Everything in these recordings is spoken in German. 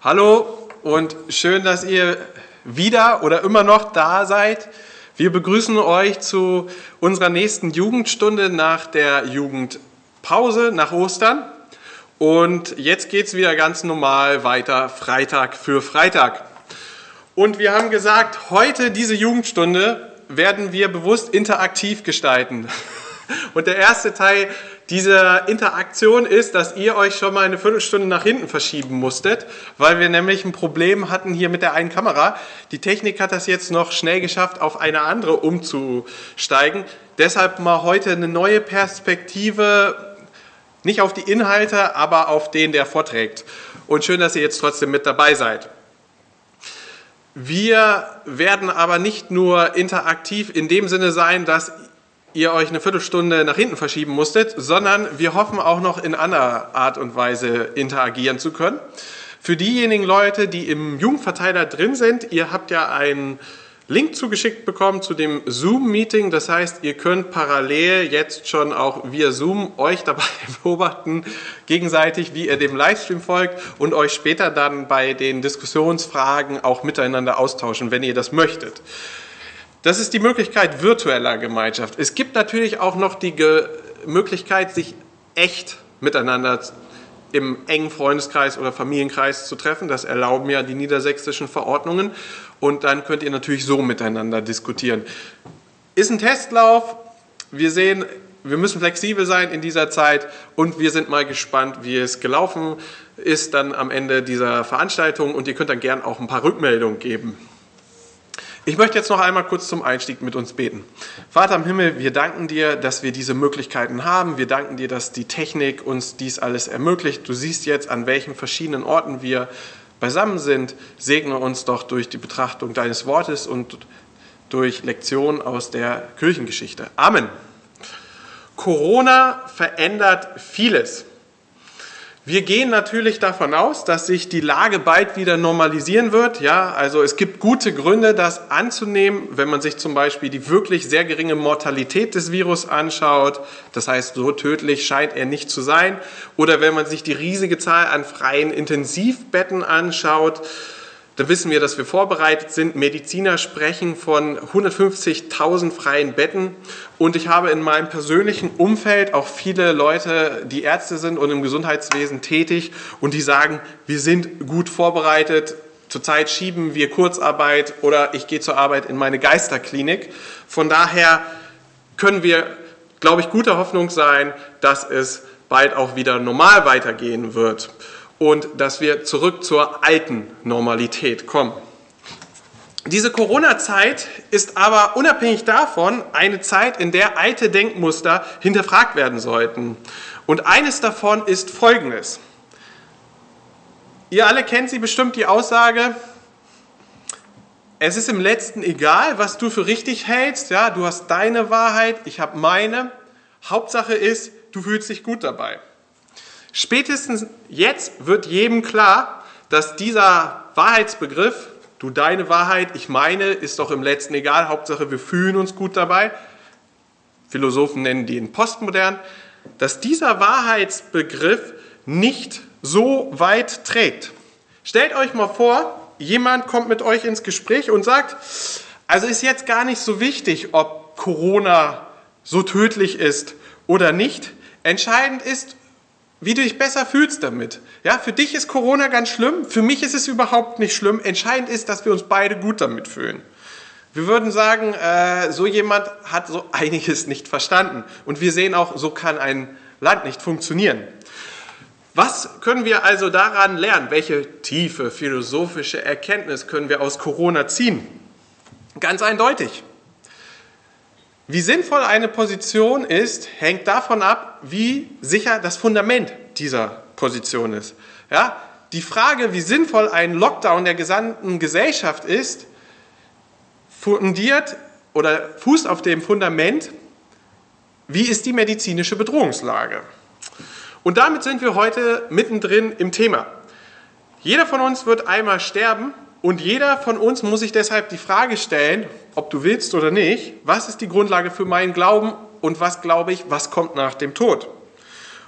Hallo und schön, dass ihr wieder oder immer noch da seid. Wir begrüßen euch zu unserer nächsten Jugendstunde nach der Jugendpause, nach Ostern. Und jetzt geht es wieder ganz normal weiter, Freitag für Freitag. Und wir haben gesagt, heute diese Jugendstunde werden wir bewusst interaktiv gestalten. Und der erste Teil dieser Interaktion ist, dass ihr euch schon mal eine Viertelstunde nach hinten verschieben musstet, weil wir nämlich ein Problem hatten hier mit der einen Kamera. Die Technik hat das jetzt noch schnell geschafft, auf eine andere umzusteigen. Deshalb mal heute eine neue Perspektive, nicht auf die Inhalte, aber auf den, der vorträgt. Und schön, dass ihr jetzt trotzdem mit dabei seid. Wir werden aber nicht nur interaktiv in dem Sinne sein, dass ihr euch eine Viertelstunde nach hinten verschieben musstet, sondern wir hoffen auch noch in anderer Art und Weise interagieren zu können. Für diejenigen Leute, die im Jugendverteiler drin sind, ihr habt ja einen Link zugeschickt bekommen zu dem Zoom-Meeting. Das heißt, ihr könnt parallel jetzt schon auch via Zoom euch dabei beobachten, gegenseitig, wie ihr dem Livestream folgt und euch später dann bei den Diskussionsfragen auch miteinander austauschen, wenn ihr das möchtet. Das ist die Möglichkeit virtueller Gemeinschaft. Es gibt natürlich auch noch die Möglichkeit, sich echt miteinander im engen Freundeskreis oder Familienkreis zu treffen. Das erlauben ja die niedersächsischen Verordnungen. Und dann könnt ihr natürlich so miteinander diskutieren. Ist ein Testlauf. Wir sehen, wir müssen flexibel sein in dieser Zeit. Und wir sind mal gespannt, wie es gelaufen ist dann am Ende dieser Veranstaltung. Und ihr könnt dann gern auch ein paar Rückmeldungen geben. Ich möchte jetzt noch einmal kurz zum Einstieg mit uns beten. Vater im Himmel, wir danken dir, dass wir diese Möglichkeiten haben. Wir danken dir, dass die Technik uns dies alles ermöglicht. Du siehst jetzt, an welchen verschiedenen Orten wir beisammen sind. Segne uns doch durch die Betrachtung deines Wortes und durch Lektionen aus der Kirchengeschichte. Amen. Corona verändert vieles. Wir gehen natürlich davon aus, dass sich die Lage bald wieder normalisieren wird. Ja, also es gibt gute Gründe, das anzunehmen, wenn man sich zum Beispiel die wirklich sehr geringe Mortalität des Virus anschaut. Das heißt, so tödlich scheint er nicht zu sein. Oder wenn man sich die riesige Zahl an freien Intensivbetten anschaut, dann wissen wir, dass wir vorbereitet sind. Mediziner sprechen von 150.000 freien Betten. Und ich habe in meinem persönlichen Umfeld auch viele Leute, die Ärzte sind und im Gesundheitswesen tätig. Und die sagen, wir sind gut vorbereitet. Zurzeit schieben wir Kurzarbeit oder ich gehe zur Arbeit in meine Geisterklinik. Von daher können wir, glaube ich, guter Hoffnung sein, dass es bald auch wieder normal weitergehen wird. Und dass wir zurück zur alten Normalität kommen. Diese Corona-Zeit ist aber unabhängig davon eine Zeit, in der alte Denkmuster hinterfragt werden sollten. Und eines davon ist Folgendes. Ihr alle kennt sie bestimmt, die Aussage, es ist im Letzten egal, was du für richtig hältst. Ja, du hast deine Wahrheit, ich habe meine. Hauptsache ist, du fühlst dich gut dabei. Spätestens jetzt wird jedem klar, dass dieser Wahrheitsbegriff, du deine Wahrheit, ich meine, ist doch im Letzten egal, Hauptsache wir fühlen uns gut dabei, Philosophen nennen den postmodern, dass dieser Wahrheitsbegriff nicht so weit trägt. Stellt euch mal vor, jemand kommt mit euch ins Gespräch und sagt, also ist jetzt gar nicht so wichtig, ob Corona so tödlich ist oder nicht, entscheidend ist, wie du dich besser fühlst damit. Ja, für dich ist Corona ganz schlimm, für mich ist es überhaupt nicht schlimm. Entscheidend ist, dass wir uns beide gut damit fühlen. Wir würden sagen, so jemand hat so einiges nicht verstanden. Und wir sehen auch, so kann ein Land nicht funktionieren. Was können wir also daran lernen? Welche tiefe philosophische Erkenntnis können wir aus Corona ziehen? Ganz eindeutig. Wie sinnvoll eine Position ist, hängt davon ab, wie sicher das Fundament dieser Position ist. Ja, die Frage, wie sinnvoll ein Lockdown der gesamten Gesellschaft ist, fundiert oder fußt auf dem Fundament, wie ist die medizinische Bedrohungslage. Und damit sind wir heute mittendrin im Thema. Jeder von uns wird einmal sterben. Und jeder von uns muss sich deshalb die Frage stellen, ob du willst oder nicht, was ist die Grundlage für meinen Glauben und was glaube ich, was kommt nach dem Tod?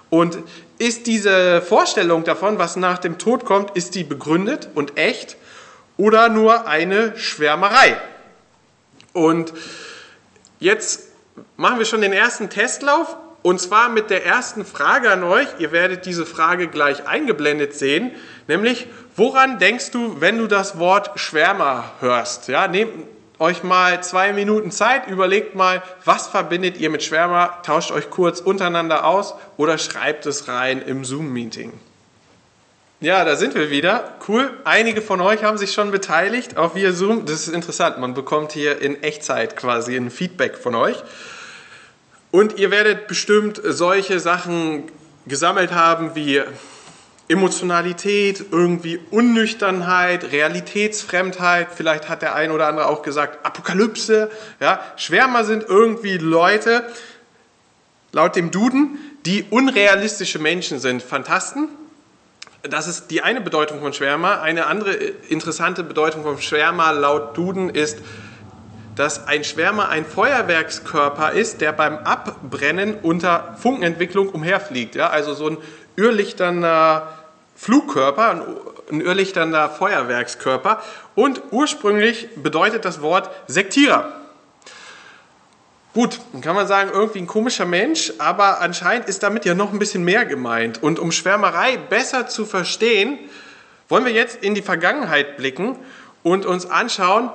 Und ist diese Vorstellung davon, was nach dem Tod kommt, ist die begründet und echt oder nur eine Schwärmerei? Und jetzt machen wir schon den ersten Testlauf, und zwar mit der ersten Frage an euch. Ihr werdet diese Frage gleich eingeblendet sehen, nämlich, woran denkst du, wenn du das Wort Schwärmer hörst? Ja, nehmt euch mal 2 Minuten Zeit, überlegt mal, was verbindet ihr mit Schwärmer, tauscht euch kurz untereinander aus oder schreibt es rein im Zoom-Meeting. Ja, da sind wir wieder. Cool. Einige von euch haben sich schon beteiligt, auch via Zoom. Das ist interessant. Man bekommt hier in Echtzeit quasi ein Feedback von euch. Und ihr werdet bestimmt solche Sachen gesammelt haben wie Emotionalität, irgendwie Unnüchternheit, Realitätsfremdheit. Vielleicht hat der ein oder andere auch gesagt Apokalypse. Ja, Schwärmer sind irgendwie Leute, laut dem Duden, die unrealistische Menschen sind. Phantasten. Das ist die eine Bedeutung von Schwärmer. Eine andere interessante Bedeutung von Schwärmer laut Duden ist, dass ein Schwärmer ein Feuerwerkskörper ist, der beim Abbrennen unter Funkenentwicklung umherfliegt. Ja, also so ein irrlichternder Flugkörper, ein irrlichternder Feuerwerkskörper. Und ursprünglich bedeutet das Wort Sektierer. Gut, dann kann man sagen, irgendwie ein komischer Mensch, aber anscheinend ist damit ja noch ein bisschen mehr gemeint. Und um Schwärmerei besser zu verstehen, wollen wir jetzt in die Vergangenheit blicken und uns anschauen,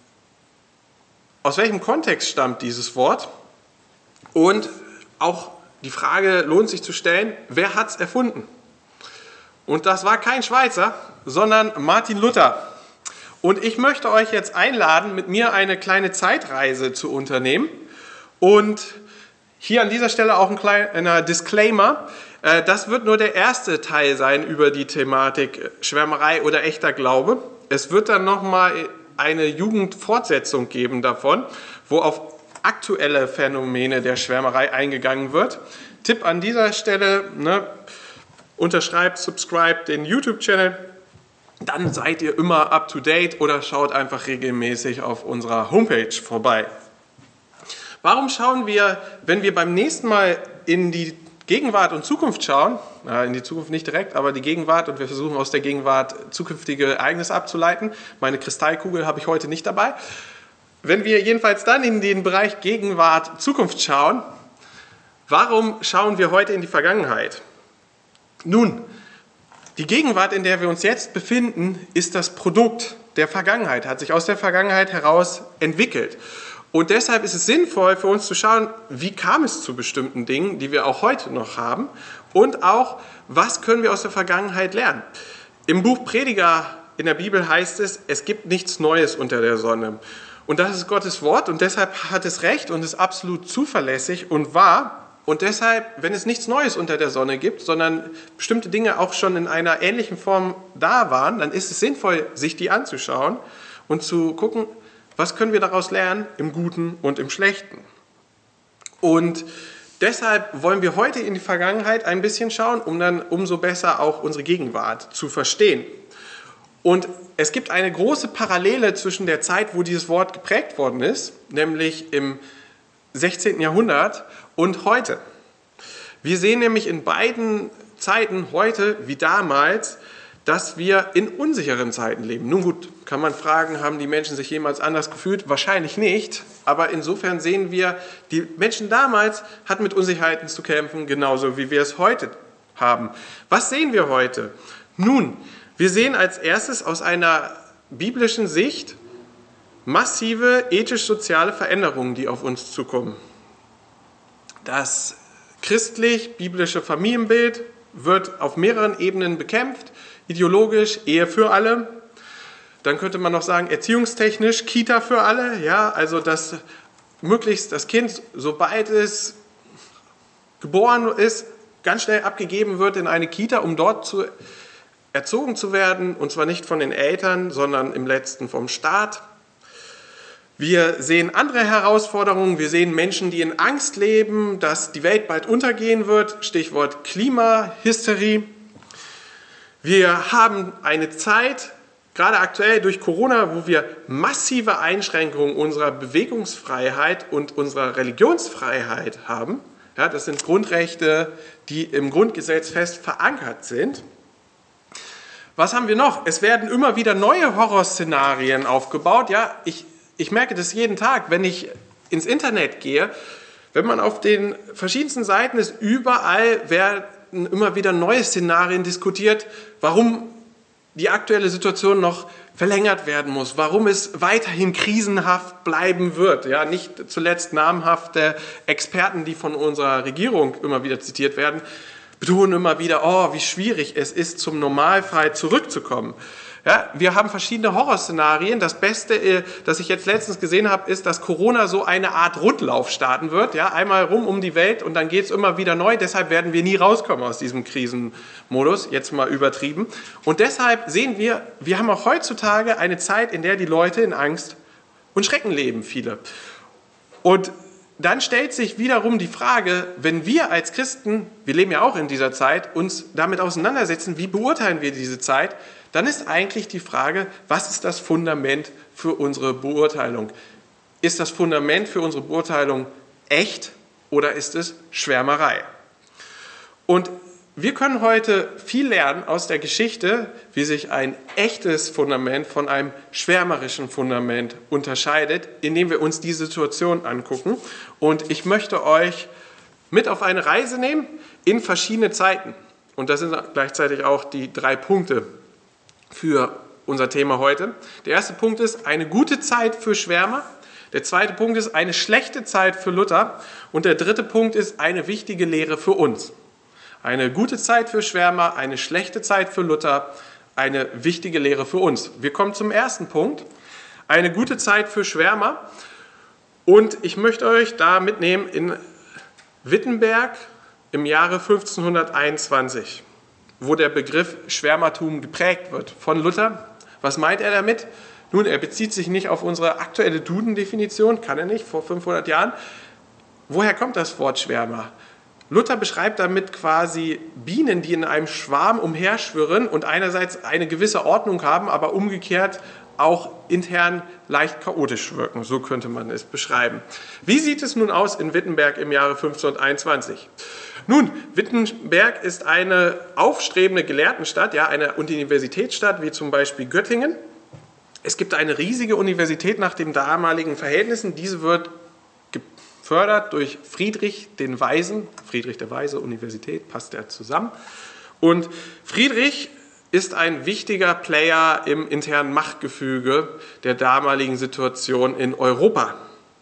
aus welchem Kontext stammt dieses Wort? Und auch die Frage lohnt sich zu stellen, wer hat es erfunden? Und das war kein Schweizer, sondern Martin Luther. Und ich möchte euch jetzt einladen, mit mir eine kleine Zeitreise zu unternehmen. Und hier an dieser Stelle auch ein kleiner Disclaimer. Das wird nur der erste Teil sein über die Thematik Schwärmerei oder echter Glaube. Es wird dann nochmal eine Jugendfortsetzung geben davon, wo auf aktuelle Phänomene der Schwärmerei eingegangen wird. Tipp an dieser Stelle, unterschreibt, subscribe den YouTube-Channel, dann seid ihr immer up to date oder schaut einfach regelmäßig auf unserer Homepage vorbei. Warum schauen wir, wenn wir beim nächsten Mal in die Gegenwart und Zukunft schauen, in die Zukunft nicht direkt, aber die Gegenwart, und wir versuchen aus der Gegenwart zukünftige Ereignisse abzuleiten. Meine Kristallkugel habe ich heute nicht dabei. Wenn wir jedenfalls dann in den Bereich Gegenwart, Zukunft schauen, warum schauen wir heute in die Vergangenheit? Nun, die Gegenwart, in der wir uns jetzt befinden, ist das Produkt der Vergangenheit, hat sich aus der Vergangenheit heraus entwickelt. Und deshalb ist es sinnvoll für uns zu schauen, wie kam es zu bestimmten Dingen, die wir auch heute noch haben, und auch, was können wir aus der Vergangenheit lernen. Im Buch Prediger in der Bibel heißt es, es gibt nichts Neues unter der Sonne. Und das ist Gottes Wort und deshalb hat es recht und ist absolut zuverlässig und wahr. Und deshalb, wenn es nichts Neues unter der Sonne gibt, sondern bestimmte Dinge auch schon in einer ähnlichen Form da waren, dann ist es sinnvoll, sich die anzuschauen und zu gucken, was können wir daraus lernen im Guten und im Schlechten. Und deshalb wollen wir heute in die Vergangenheit ein bisschen schauen, um dann umso besser auch unsere Gegenwart zu verstehen. Und es gibt eine große Parallele zwischen der Zeit, wo dieses Wort geprägt worden ist, nämlich im 16. Jahrhundert und heute. Wir sehen nämlich in beiden Zeiten, heute wie damals, dass wir in unsicheren Zeiten leben. Nun gut, kann man fragen, haben die Menschen sich jemals anders gefühlt? Wahrscheinlich nicht, aber insofern sehen wir, die Menschen damals hatten mit Unsicherheiten zu kämpfen, genauso wie wir es heute haben. Was sehen wir heute? Nun, wir sehen als erstes aus einer biblischen Sicht massive ethisch-soziale Veränderungen, die auf uns zukommen. Das christlich-biblische Familienbild wird auf mehreren Ebenen bekämpft. Ideologisch Ehe für alle, dann könnte man noch sagen erziehungstechnisch Kita für alle, ja, also dass möglichst das Kind, sobald es geboren ist, ganz schnell abgegeben wird in eine Kita, um dort erzogen zu werden, und zwar nicht von den Eltern, sondern im letzten vom Staat. Wir sehen andere Herausforderungen, wir sehen Menschen, die in Angst leben, dass die Welt bald untergehen wird, Stichwort Klimahysterie. Wir haben eine Zeit, gerade aktuell durch Corona, wo wir massive Einschränkungen unserer Bewegungsfreiheit und unserer Religionsfreiheit haben. Ja, das sind Grundrechte, die im Grundgesetz fest verankert sind. Was haben wir noch? Es werden immer wieder neue Horrorszenarien aufgebaut. Ja, ich merke das jeden Tag, wenn ich ins Internet gehe. Wenn man auf den verschiedensten Seiten ist, überall werden immer wieder neue Szenarien diskutiert, warum die aktuelle Situation noch verlängert werden muss, warum es weiterhin krisenhaft bleiben wird. Ja, nicht zuletzt namhafte Experten, die von unserer Regierung immer wieder zitiert werden, betonen immer wieder, oh, wie schwierig es ist, zum Normalfall zurückzukommen. Ja, wir haben verschiedene Horrorszenarien. Das Beste, das ich jetzt letztens gesehen habe, ist, dass Corona so eine Art Rundlauf starten wird. Ja, einmal rum um die Welt und dann geht es immer wieder neu. Deshalb werden wir nie rauskommen aus diesem Krisenmodus, jetzt mal übertrieben. Und deshalb sehen wir, wir haben auch heutzutage eine Zeit, in der die Leute in Angst und Schrecken leben, viele. Und dann stellt sich wiederum die Frage, wenn wir als Christen, wir leben ja auch in dieser Zeit, uns damit auseinandersetzen, wie beurteilen wir diese Zeit, dann ist eigentlich die Frage, was ist das Fundament für unsere Beurteilung? Ist das Fundament für unsere Beurteilung echt oder ist es Schwärmerei? Und wir können heute viel lernen aus der Geschichte, wie sich ein echtes Fundament von einem schwärmerischen Fundament unterscheidet, indem wir uns die Situation angucken. Und ich möchte euch mit auf eine Reise nehmen in verschiedene Zeiten. Und das sind gleichzeitig auch die 3 Punkte für unser Thema heute. Der erste Punkt ist eine gute Zeit für Schwärmer. Der zweite Punkt ist eine schlechte Zeit für Luther. Und der dritte Punkt ist eine wichtige Lehre für uns. Eine gute Zeit für Schwärmer, eine schlechte Zeit für Luther, eine wichtige Lehre für uns. Wir kommen zum ersten Punkt. Eine gute Zeit für Schwärmer. Und ich möchte euch da mitnehmen in Wittenberg im Jahre 1521. Wo der Begriff Schwärmertum geprägt wird von Luther. Was meint er damit? Nun, er bezieht sich nicht auf unsere aktuelle Duden-Definition, kann er nicht, vor 500 Jahren. Woher kommt das Wort Schwärmer? Luther beschreibt damit quasi Bienen, die in einem Schwarm umherschwirren und einerseits eine gewisse Ordnung haben, aber umgekehrt auch intern leicht chaotisch wirken. So könnte man es beschreiben. Wie sieht es nun aus in Wittenberg im Jahre 1521? Nun, Wittenberg ist eine aufstrebende Gelehrtenstadt, ja, eine Universitätsstadt wie zum Beispiel Göttingen. Es gibt eine riesige Universität nach den damaligen Verhältnissen. Diese wird gefördert durch Friedrich den Weisen. Friedrich der Weise, Universität, passt ja zusammen. Und Friedrich ist ein wichtiger Player im internen Machtgefüge der damaligen Situation in Europa.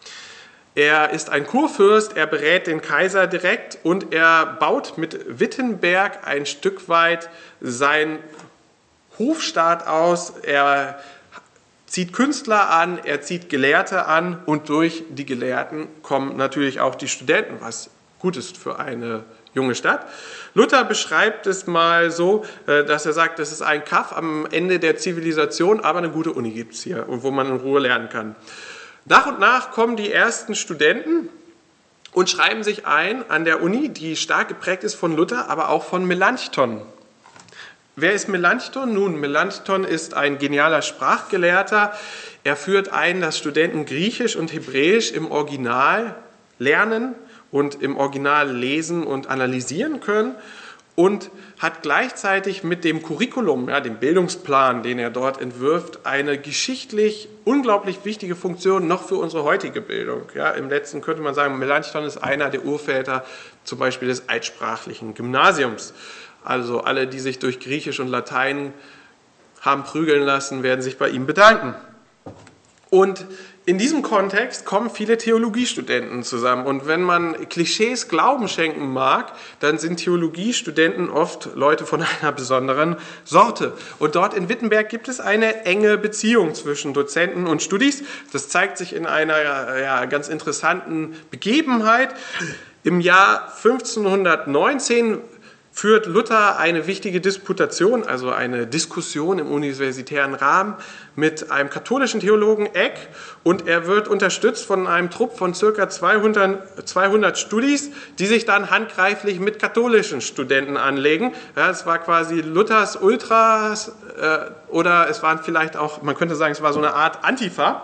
Er ist ein Kurfürst, er berät den Kaiser direkt und er baut mit Wittenberg ein Stück weit seinen Hofstaat aus. Er zieht Künstler an, er zieht Gelehrte an und durch die Gelehrten kommen natürlich auch die Studenten, was gut ist für eine junge Stadt. Luther beschreibt es mal so, dass er sagt, das ist ein Kaff am Ende der Zivilisation, aber eine gute Uni gibt es hier, wo man in Ruhe lernen kann. Nach und nach kommen die ersten Studenten und schreiben sich ein an der Uni, die stark geprägt ist von Luther, aber auch von Melanchthon. Wer ist Melanchthon? Nun, Melanchthon ist ein genialer Sprachgelehrter. Er führt ein, dass Studenten Griechisch und Hebräisch im Original lernen und im Original lesen und analysieren können und hat gleichzeitig mit dem Curriculum, ja, dem Bildungsplan, den er dort entwirft, eine geschichtlich unglaublich wichtige Funktion noch für unsere heutige Bildung. Ja, im letzten könnte man sagen, Melanchthon ist einer der Urväter zum Beispiel des altsprachlichen Gymnasiums. Also alle, die sich durch Griechisch und Latein haben prügeln lassen, werden sich bei ihm bedanken. Und in diesem Kontext kommen viele Theologiestudenten zusammen. Und wenn man Klischees Glauben schenken mag, dann sind Theologiestudenten oft Leute von einer besonderen Sorte. Und dort in Wittenberg gibt es eine enge Beziehung zwischen Dozenten und Studis. Das zeigt sich in einer ganz interessanten Begebenheit. Im Jahr 1519 führt Luther eine wichtige Disputation, also eine Diskussion im universitären Rahmen mit einem katholischen Theologen Eck und er wird unterstützt von einem Trupp von ca. 200 Studis, die sich dann handgreiflich mit katholischen Studenten anlegen. Ja, es war quasi Luthers Ultras oder es waren vielleicht auch, man könnte sagen, es war so eine Art Antifa.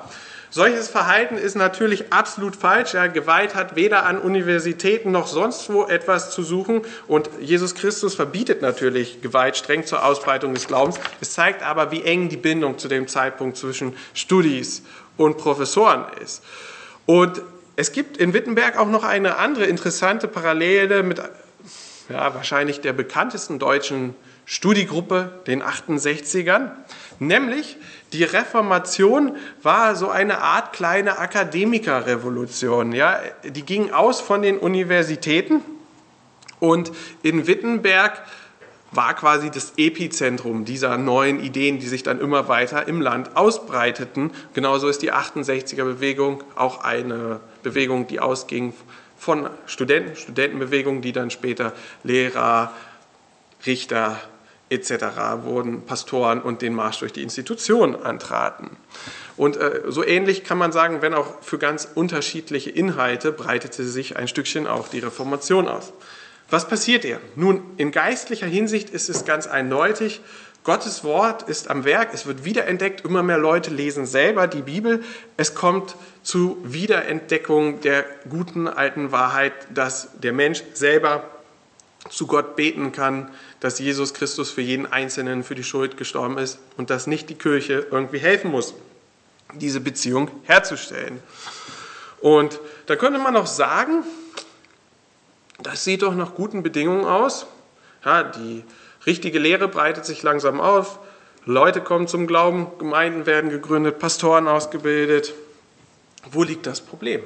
Solches Verhalten ist natürlich absolut falsch. Ja, Gewalt hat weder an Universitäten noch sonst wo etwas zu suchen. Und Jesus Christus verbietet natürlich Gewalt streng zur Ausbreitung des Glaubens. Es zeigt aber, wie eng die Bindung zu dem Zeitpunkt zwischen Studis und Professoren ist. Und es gibt in Wittenberg auch noch eine andere interessante Parallele mit wahrscheinlich der bekanntesten deutschen Studiegruppe, den 68ern. Nämlich die Reformation war so eine Art kleine Akademikerrevolution. Ja? Die ging aus von den Universitäten und in Wittenberg war quasi das Epizentrum dieser neuen Ideen, die sich dann immer weiter im Land ausbreiteten. Genauso ist die 68er-Bewegung auch eine Bewegung, die ausging von Studentenbewegungen, die dann später Lehrer, Richter etc. wurden, Pastoren und den Marsch durch die Institution antraten. Und so ähnlich kann man sagen, wenn auch für ganz unterschiedliche Inhalte, breitete sich ein Stückchen auch die Reformation aus. Was passiert ihr? Nun, in geistlicher Hinsicht ist es ganz eindeutig, Gottes Wort ist am Werk, es wird wiederentdeckt, immer mehr Leute lesen selber die Bibel. Es kommt zu Wiederentdeckung der guten alten Wahrheit, dass der Mensch selber zu Gott beten kann, dass Jesus Christus für jeden Einzelnen für die Schuld gestorben ist und dass nicht die Kirche irgendwie helfen muss, diese Beziehung herzustellen. Und da könnte man noch sagen, das sieht doch nach guten Bedingungen aus. Ja, die richtige Lehre breitet sich langsam auf, Leute kommen zum Glauben, Gemeinden werden gegründet, Pastoren ausgebildet. Wo liegt das Problem?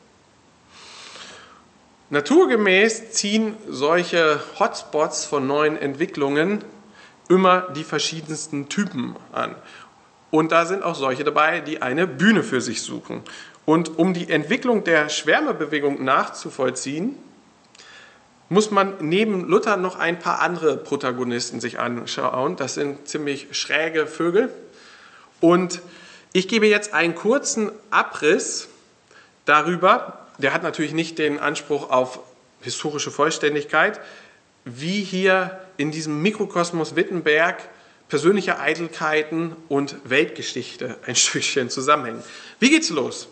Naturgemäß ziehen solche Hotspots von neuen Entwicklungen immer die verschiedensten Typen an. Und da sind auch solche dabei, die eine Bühne für sich suchen. Und um die Entwicklung der Schwärmerbewegung nachzuvollziehen, muss man neben Luther noch ein paar andere Protagonisten sich anschauen. Das sind ziemlich schräge Vögel. Und ich gebe jetzt einen kurzen Abriss darüber, der hat natürlich nicht den Anspruch auf historische Vollständigkeit, wie hier in diesem Mikrokosmos Wittenberg persönliche Eitelkeiten und Weltgeschichte ein Stückchen zusammenhängen. Wie geht's los?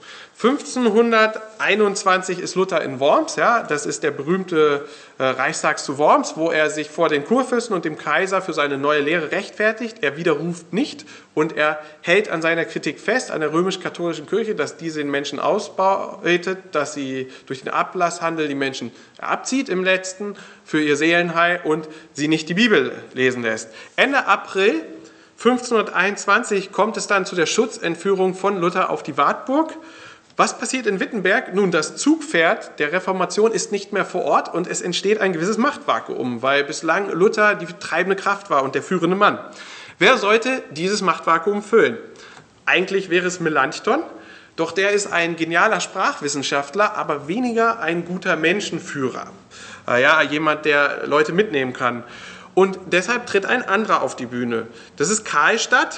1521 ist Luther in Worms, ja, das ist der berühmte Reichstag zu Worms, wo er sich vor den Kurfürsten und dem Kaiser für seine neue Lehre rechtfertigt. Er widerruft nicht und er hält an seiner Kritik fest, an der römisch-katholischen Kirche, dass diese den Menschen ausbeutet, dass sie durch den Ablasshandel die Menschen abzieht im Letzten für ihr Seelenheil und sie nicht die Bibel lesen lässt. Ende April 1521 kommt es dann zu der Schutzentführung von Luther auf die Wartburg. Was passiert in Wittenberg? Nun, das Zugpferd der Reformation ist nicht mehr vor Ort und es entsteht ein gewisses Machtvakuum, weil bislang Luther die treibende Kraft war und der führende Mann. Wer sollte dieses Machtvakuum füllen? Eigentlich wäre es Melanchthon, doch der ist ein genialer Sprachwissenschaftler, aber weniger ein guter Menschenführer. Ja, jemand, der Leute mitnehmen kann. Und deshalb tritt ein anderer auf die Bühne. Das ist Karlstadt.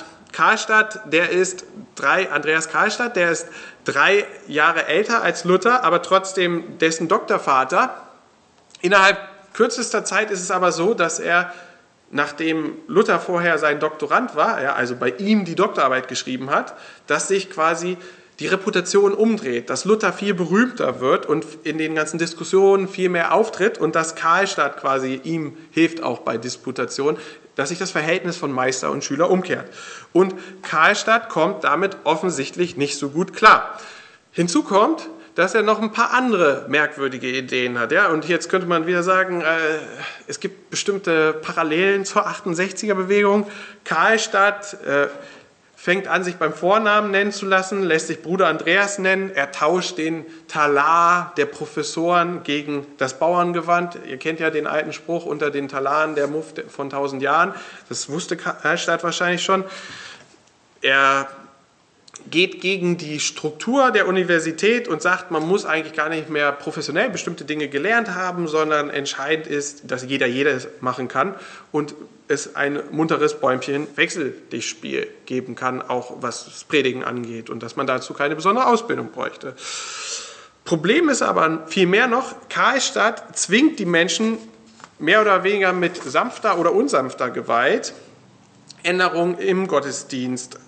Andreas Karlstadt, der ist 3 Jahre älter als Luther, aber trotzdem dessen Doktorvater. Innerhalb kürzester Zeit ist es aber so, dass er, nachdem Luther vorher sein Doktorand war, also bei ihm die Doktorarbeit geschrieben hat, dass sich quasi die Reputation umdreht, dass Luther viel berühmter wird und in den ganzen Diskussionen viel mehr auftritt und dass Karlstadt quasi ihm hilft auch bei Disputationen, dass sich das Verhältnis von Meister und Schüler umkehrt. Und Karlstadt kommt damit offensichtlich nicht so gut klar. Hinzu kommt, dass er noch ein paar andere merkwürdige Ideen hat. Ja? Und jetzt könnte man wieder sagen, es gibt bestimmte Parallelen zur 68er-Bewegung. Karlstadt fängt an, sich beim Vornamen nennen zu lassen, lässt sich Bruder Andreas nennen. Er tauscht den Talar der Professoren gegen das Bauerngewand. Ihr kennt ja den alten Spruch, unter den Talaren der Muff von 1000 Jahren. Das wusste Karlstadt wahrscheinlich schon. Er geht gegen die Struktur der Universität und sagt, man muss eigentlich gar nicht mehr professionell bestimmte Dinge gelernt haben, sondern entscheidend ist, dass jeder jedes machen kann und es ein munteres Bäumchen Wechseldichtspiel geben kann, auch was das Predigen angeht und dass man dazu keine besondere Ausbildung bräuchte. Problem ist aber vielmehr noch, Karlstadt zwingt die Menschen mehr oder weniger mit sanfter oder unsanfter Gewalt Änderungen im Gottesdienst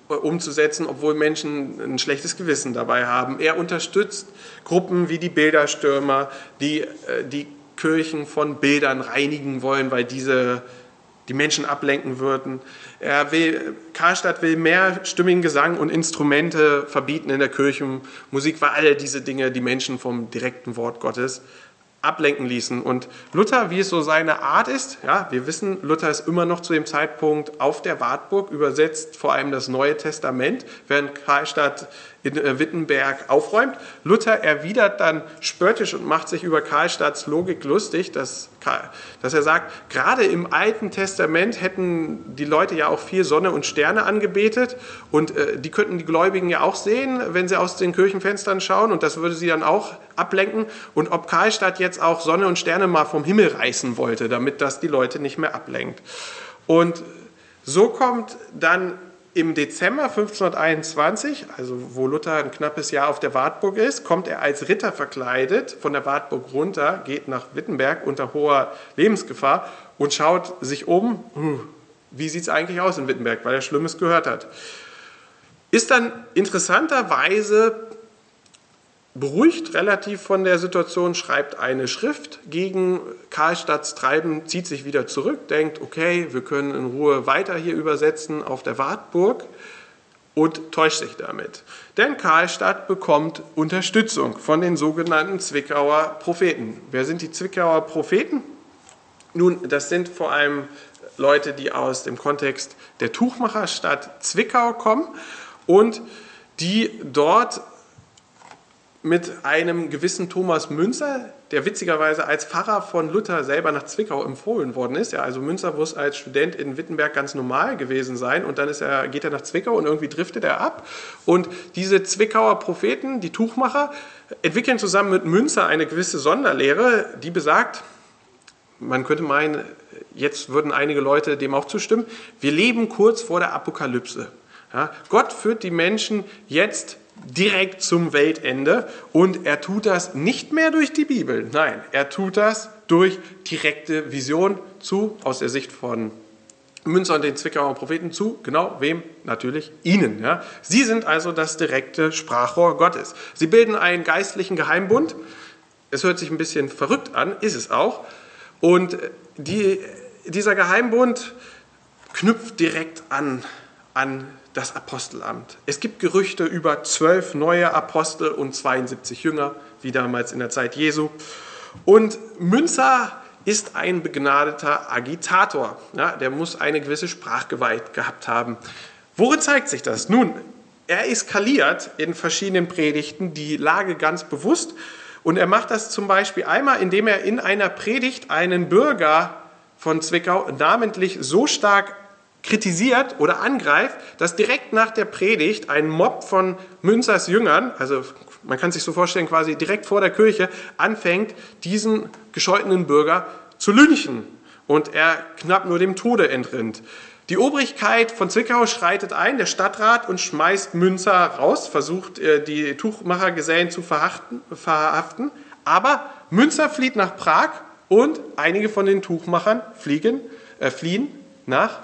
umzusetzen, obwohl Menschen ein schlechtes Gewissen dabei haben. Er unterstützt Gruppen wie die Bilderstürmer, die die Kirchen von Bildern reinigen wollen, weil diese die Menschen ablenken würden. Karlstadt will mehrstimmigen Gesang und Instrumente verbieten in der Kirchenmusik, weil alle diese Dinge die Menschen vom direkten Wort Gottes ablenken ließen. Und Luther, wie es so seine Art ist, ja, wir wissen, Luther ist immer noch zu dem Zeitpunkt auf der Wartburg, übersetzt vor allem das Neue Testament, während Karlstadt in Wittenberg aufräumt. Luther erwidert dann spöttisch und macht sich über Karlstadts Logik lustig, dass er sagt, gerade im Alten Testament hätten die Leute ja auch viel Sonne und Sterne angebetet und die könnten die Gläubigen ja auch sehen, wenn sie aus den Kirchenfenstern schauen und das würde sie dann auch ablenken. Und ob Karlstadt jetzt auch Sonne und Sterne mal vom Himmel reißen wollte, damit das die Leute nicht mehr ablenkt. Und so kommt dann im Dezember 1521, also wo Luther ein knappes Jahr auf der Wartburg ist, kommt er als Ritter verkleidet von der Wartburg runter, geht nach Wittenberg unter hoher Lebensgefahr und schaut sich um, wie sieht es eigentlich aus in Wittenberg, weil er Schlimmes gehört hat. Ist dann interessanterweise beruhigt relativ von der Situation, schreibt eine Schrift gegen Karlstadts Treiben, zieht sich wieder zurück, denkt, okay, wir können in Ruhe weiter hier übersetzen auf der Wartburg und täuscht sich damit. Denn Karlstadt bekommt Unterstützung von den sogenannten Zwickauer Propheten. Wer sind die Zwickauer Propheten? Nun, das sind vor allem Leute, die aus dem Kontext der Tuchmacherstadt Zwickau kommen und die dort mit einem gewissen Thomas Müntzer, der witzigerweise als Pfarrer von Luther selber nach Zwickau empfohlen worden ist. Ja, also Müntzer muss als Student in Wittenberg ganz normal gewesen sein und dann geht er nach Zwickau und irgendwie driftet er ab. Und diese Zwickauer Propheten, die Tuchmacher, entwickeln zusammen mit Müntzer eine gewisse Sonderlehre, die besagt, man könnte meinen, jetzt würden einige Leute dem auch zustimmen, wir leben kurz vor der Apokalypse. Ja, Gott führt die Menschen jetzt direkt zum Weltende und er tut das nicht mehr durch die Bibel, nein, er tut das durch direkte Vision aus der Sicht von Müntzer und den Zwickauer Propheten zu, genau wem? Natürlich Ihnen. Ja. Sie sind also das direkte Sprachrohr Gottes. Sie bilden einen geistlichen Geheimbund, es hört sich ein bisschen verrückt an, ist es auch, und dieser Geheimbund knüpft direkt an das Apostelamt. Es gibt Gerüchte über 12 neue Apostel und 72 Jünger, wie damals in der Zeit Jesu. Und Müntzer ist ein begnadeter Agitator. Ja, der muss eine gewisse Sprachgewalt gehabt haben. Worin zeigt sich das? Nun, er eskaliert in verschiedenen Predigten die Lage ganz bewusst. Und er macht das zum Beispiel einmal, indem er in einer Predigt einen Bürger von Zwickau namentlich so stark kritisiert oder angreift, dass direkt nach der Predigt ein Mob von Müntzers Jüngern, also man kann sich so vorstellen, quasi direkt vor der Kirche, anfängt, diesen gescholtenen Bürger zu lynchen und er knapp nur dem Tode entrinnt. Die Obrigkeit von Zwickau schreitet ein, der Stadtrat, und schmeißt Müntzer raus, versucht die Tuchmachergesellen zu verhaften, aber Müntzer flieht nach Prag und einige von den Tuchmachern fliehen nach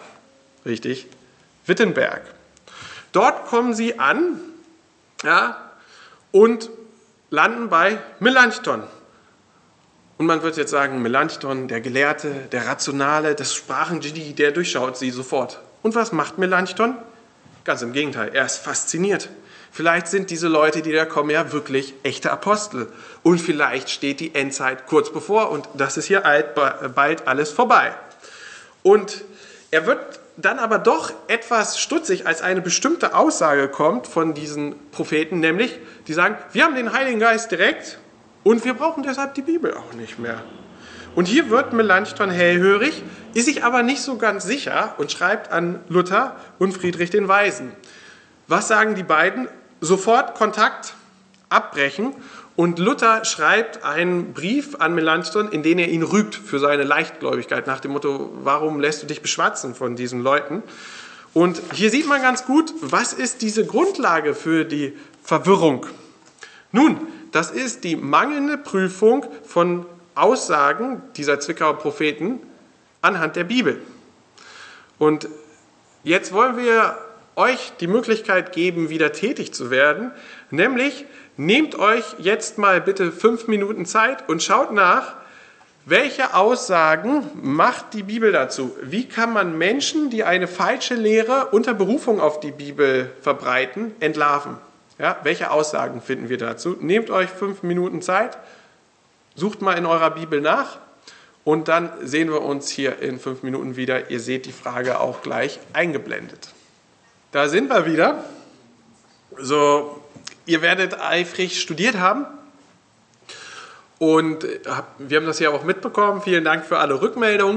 Wittenberg. Dort kommen sie an, ja, und landen bei Melanchthon. Und man wird jetzt sagen, Melanchthon, der Gelehrte, der Rationale, das Sprachengenie, der durchschaut sie sofort. Und was macht Melanchthon? Ganz im Gegenteil, er ist fasziniert. Vielleicht sind diese Leute, die da kommen, ja wirklich echte Apostel. Und vielleicht steht die Endzeit kurz bevor und das ist hier bald alles vorbei. Und er wird dann aber doch etwas stutzig, als eine bestimmte Aussage kommt von diesen Propheten, nämlich, die sagen, wir haben den Heiligen Geist direkt und wir brauchen deshalb die Bibel auch nicht mehr. Und hier wird Melanchthon hellhörig, ist sich aber nicht so ganz sicher und schreibt an Luther und Friedrich den Weisen. Was sagen die beiden? Sofort Kontakt abbrechen. Und Luther schreibt einen Brief an Melanchthon, in dem er ihn rügt für seine Leichtgläubigkeit, nach dem Motto, warum lässt du dich beschwatzen von diesen Leuten? Und hier sieht man ganz gut, was ist diese Grundlage für die Verwirrung? Nun, das ist die mangelnde Prüfung von Aussagen dieser Zwickauer Propheten anhand der Bibel. Und jetzt wollen wir euch die Möglichkeit geben, wieder tätig zu werden. Nämlich, nehmt euch jetzt mal bitte 5 Minuten Zeit und schaut nach, welche Aussagen macht die Bibel dazu? Wie kann man Menschen, die eine falsche Lehre unter Berufung auf die Bibel verbreiten, entlarven? Ja, welche Aussagen finden wir dazu? Nehmt euch 5 Minuten Zeit, sucht mal in eurer Bibel nach und dann sehen wir uns hier in 5 Minuten wieder. Ihr seht die Frage auch gleich eingeblendet. Da sind wir wieder. So, ihr werdet eifrig studiert haben. Und wir haben das ja auch mitbekommen. Vielen Dank für alle Rückmeldungen.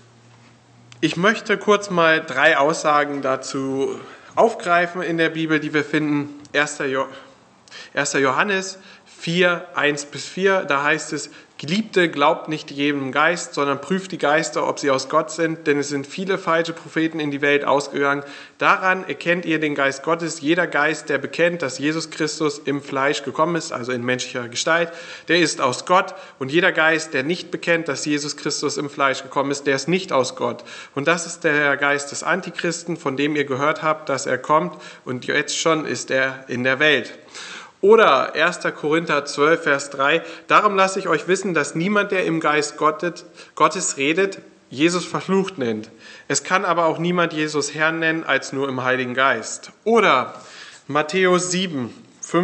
Ich möchte kurz mal 3 Aussagen dazu aufgreifen in der Bibel, die wir finden. 1. Johannes 4, 1-4, da heißt es: Geliebte, glaubt nicht jedem Geist, sondern prüft die Geister, ob sie aus Gott sind, denn es sind viele falsche Propheten in die Welt ausgegangen. Daran erkennt ihr den Geist Gottes. Jeder Geist, der bekennt, dass Jesus Christus im Fleisch gekommen ist, also in menschlicher Gestalt, der ist aus Gott. Und jeder Geist, der nicht bekennt, dass Jesus Christus im Fleisch gekommen ist, der ist nicht aus Gott. Und das ist der Geist des Antichristen, von dem ihr gehört habt, dass er kommt. Und jetzt schon ist er in der Welt. Oder 1. Korinther 12, Vers 3, darum lasse ich euch wissen, dass niemand, der im Geist Gottes redet, Jesus verflucht nennt. Es kann aber auch niemand Jesus Herrn nennen, als nur im Heiligen Geist. Oder Matthäus 7,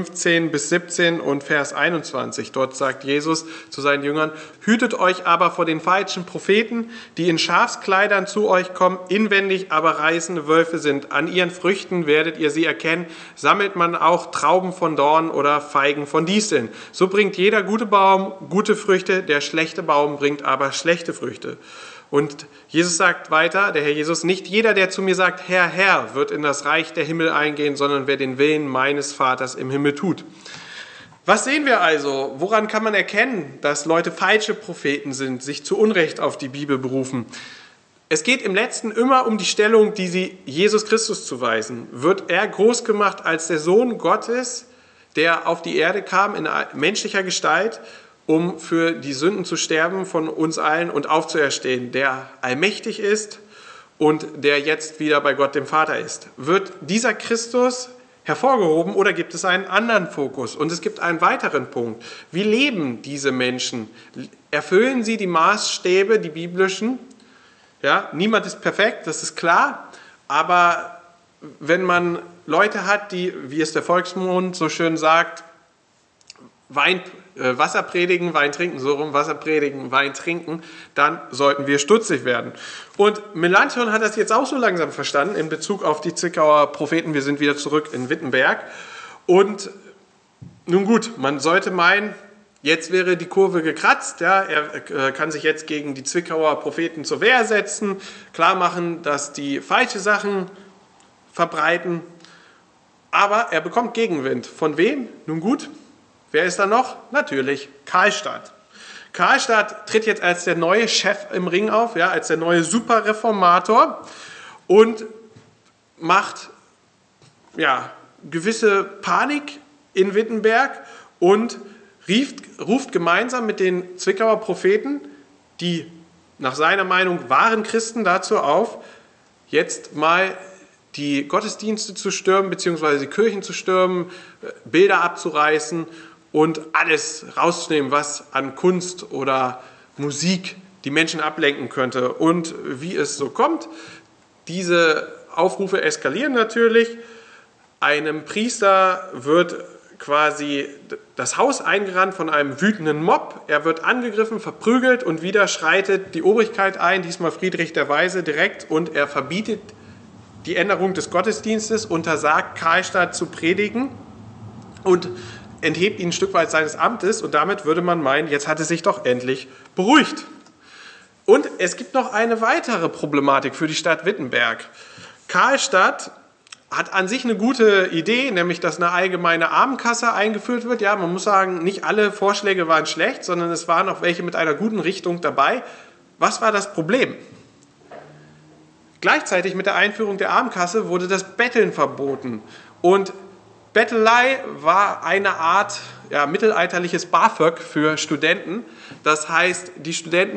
15-17 und Vers 21. Dort sagt Jesus zu seinen Jüngern: Hütet euch aber vor den falschen Propheten, die in Schafskleidern zu euch kommen, inwendig aber reißende Wölfe sind. An ihren Früchten werdet ihr sie erkennen. Sammelt man auch Trauben von Dornen oder Feigen von Disteln. So bringt jeder gute Baum gute Früchte, der schlechte Baum bringt aber schlechte Früchte. Und Jesus sagt weiter, der Herr Jesus: Nicht jeder, der zu mir sagt, Herr, Herr, wird in das Reich der Himmel eingehen, sondern wer den Willen meines Vaters im Himmel tut. Was sehen wir also? Woran kann man erkennen, dass Leute falsche Propheten sind, sich zu Unrecht auf die Bibel berufen? Es geht im Letzten immer um die Stellung, die sie Jesus Christus zuweisen. Wird er groß gemacht als der Sohn Gottes, der auf die Erde kam in menschlicher Gestalt, um für die Sünden zu sterben von uns allen und aufzuerstehen, der allmächtig ist und der jetzt wieder bei Gott dem Vater ist. Wird dieser Christus hervorgehoben oder gibt es einen anderen Fokus? Und es gibt einen weiteren Punkt. Wie leben diese Menschen? Erfüllen sie die Maßstäbe, die biblischen? Ja, niemand ist perfekt, das ist klar, aber wenn Leute hat, die, wie es der Volksmund so schön sagt, Wasser predigen, Wein trinken, so rum, Wasser predigen, Wein trinken, dann sollten wir stutzig werden. Und Melanchthon hat das jetzt auch so langsam verstanden in Bezug auf die Zwickauer Propheten. Wir sind wieder zurück in Wittenberg. Und nun gut, man sollte meinen, jetzt wäre die Kurve gekratzt. Ja, er kann sich jetzt gegen die Zwickauer Propheten zur Wehr setzen, klar machen, dass die falsche Sachen verbreiten. Aber er bekommt Gegenwind. Von wem? Nun gut. Wer ist da noch? Natürlich Karlstadt. Karlstadt tritt jetzt als der neue Chef im Ring auf, ja, als der neue Superreformator und macht gewisse Panik in Wittenberg und ruft gemeinsam mit den Zwickauer Propheten, die nach seiner Meinung wahren Christen, dazu auf, jetzt mal die Gottesdienste zu stürmen, beziehungsweise die Kirchen zu stürmen, Bilder abzureißen und alles rauszunehmen, was an Kunst oder Musik die Menschen ablenken könnte. Und wie es so kommt, diese Aufrufe eskalieren natürlich. Einem Priester wird quasi das Haus eingerannt von einem wütenden Mob. Er wird angegriffen, verprügelt und wieder schreitet die Obrigkeit ein, diesmal Friedrich der Weise direkt, und er verbietet die Änderung des Gottesdienstes, untersagt Karlstadt zu predigen und enthebt ihn ein Stück weit seines Amtes, und damit würde man meinen, jetzt hat es sich doch endlich beruhigt. Und es gibt noch eine weitere Problematik für die Stadt Wittenberg. Karlstadt hat an sich eine gute Idee, nämlich dass eine allgemeine Armenkasse eingeführt wird. Ja, man muss sagen, nicht alle Vorschläge waren schlecht, sondern es waren auch welche mit einer guten Richtung dabei. Was war das Problem? Gleichzeitig mit der Einführung der Armenkasse wurde das Betteln verboten. Und Bettelei war eine Art mittelalterliches BAföG für Studenten. Das heißt, die Studenten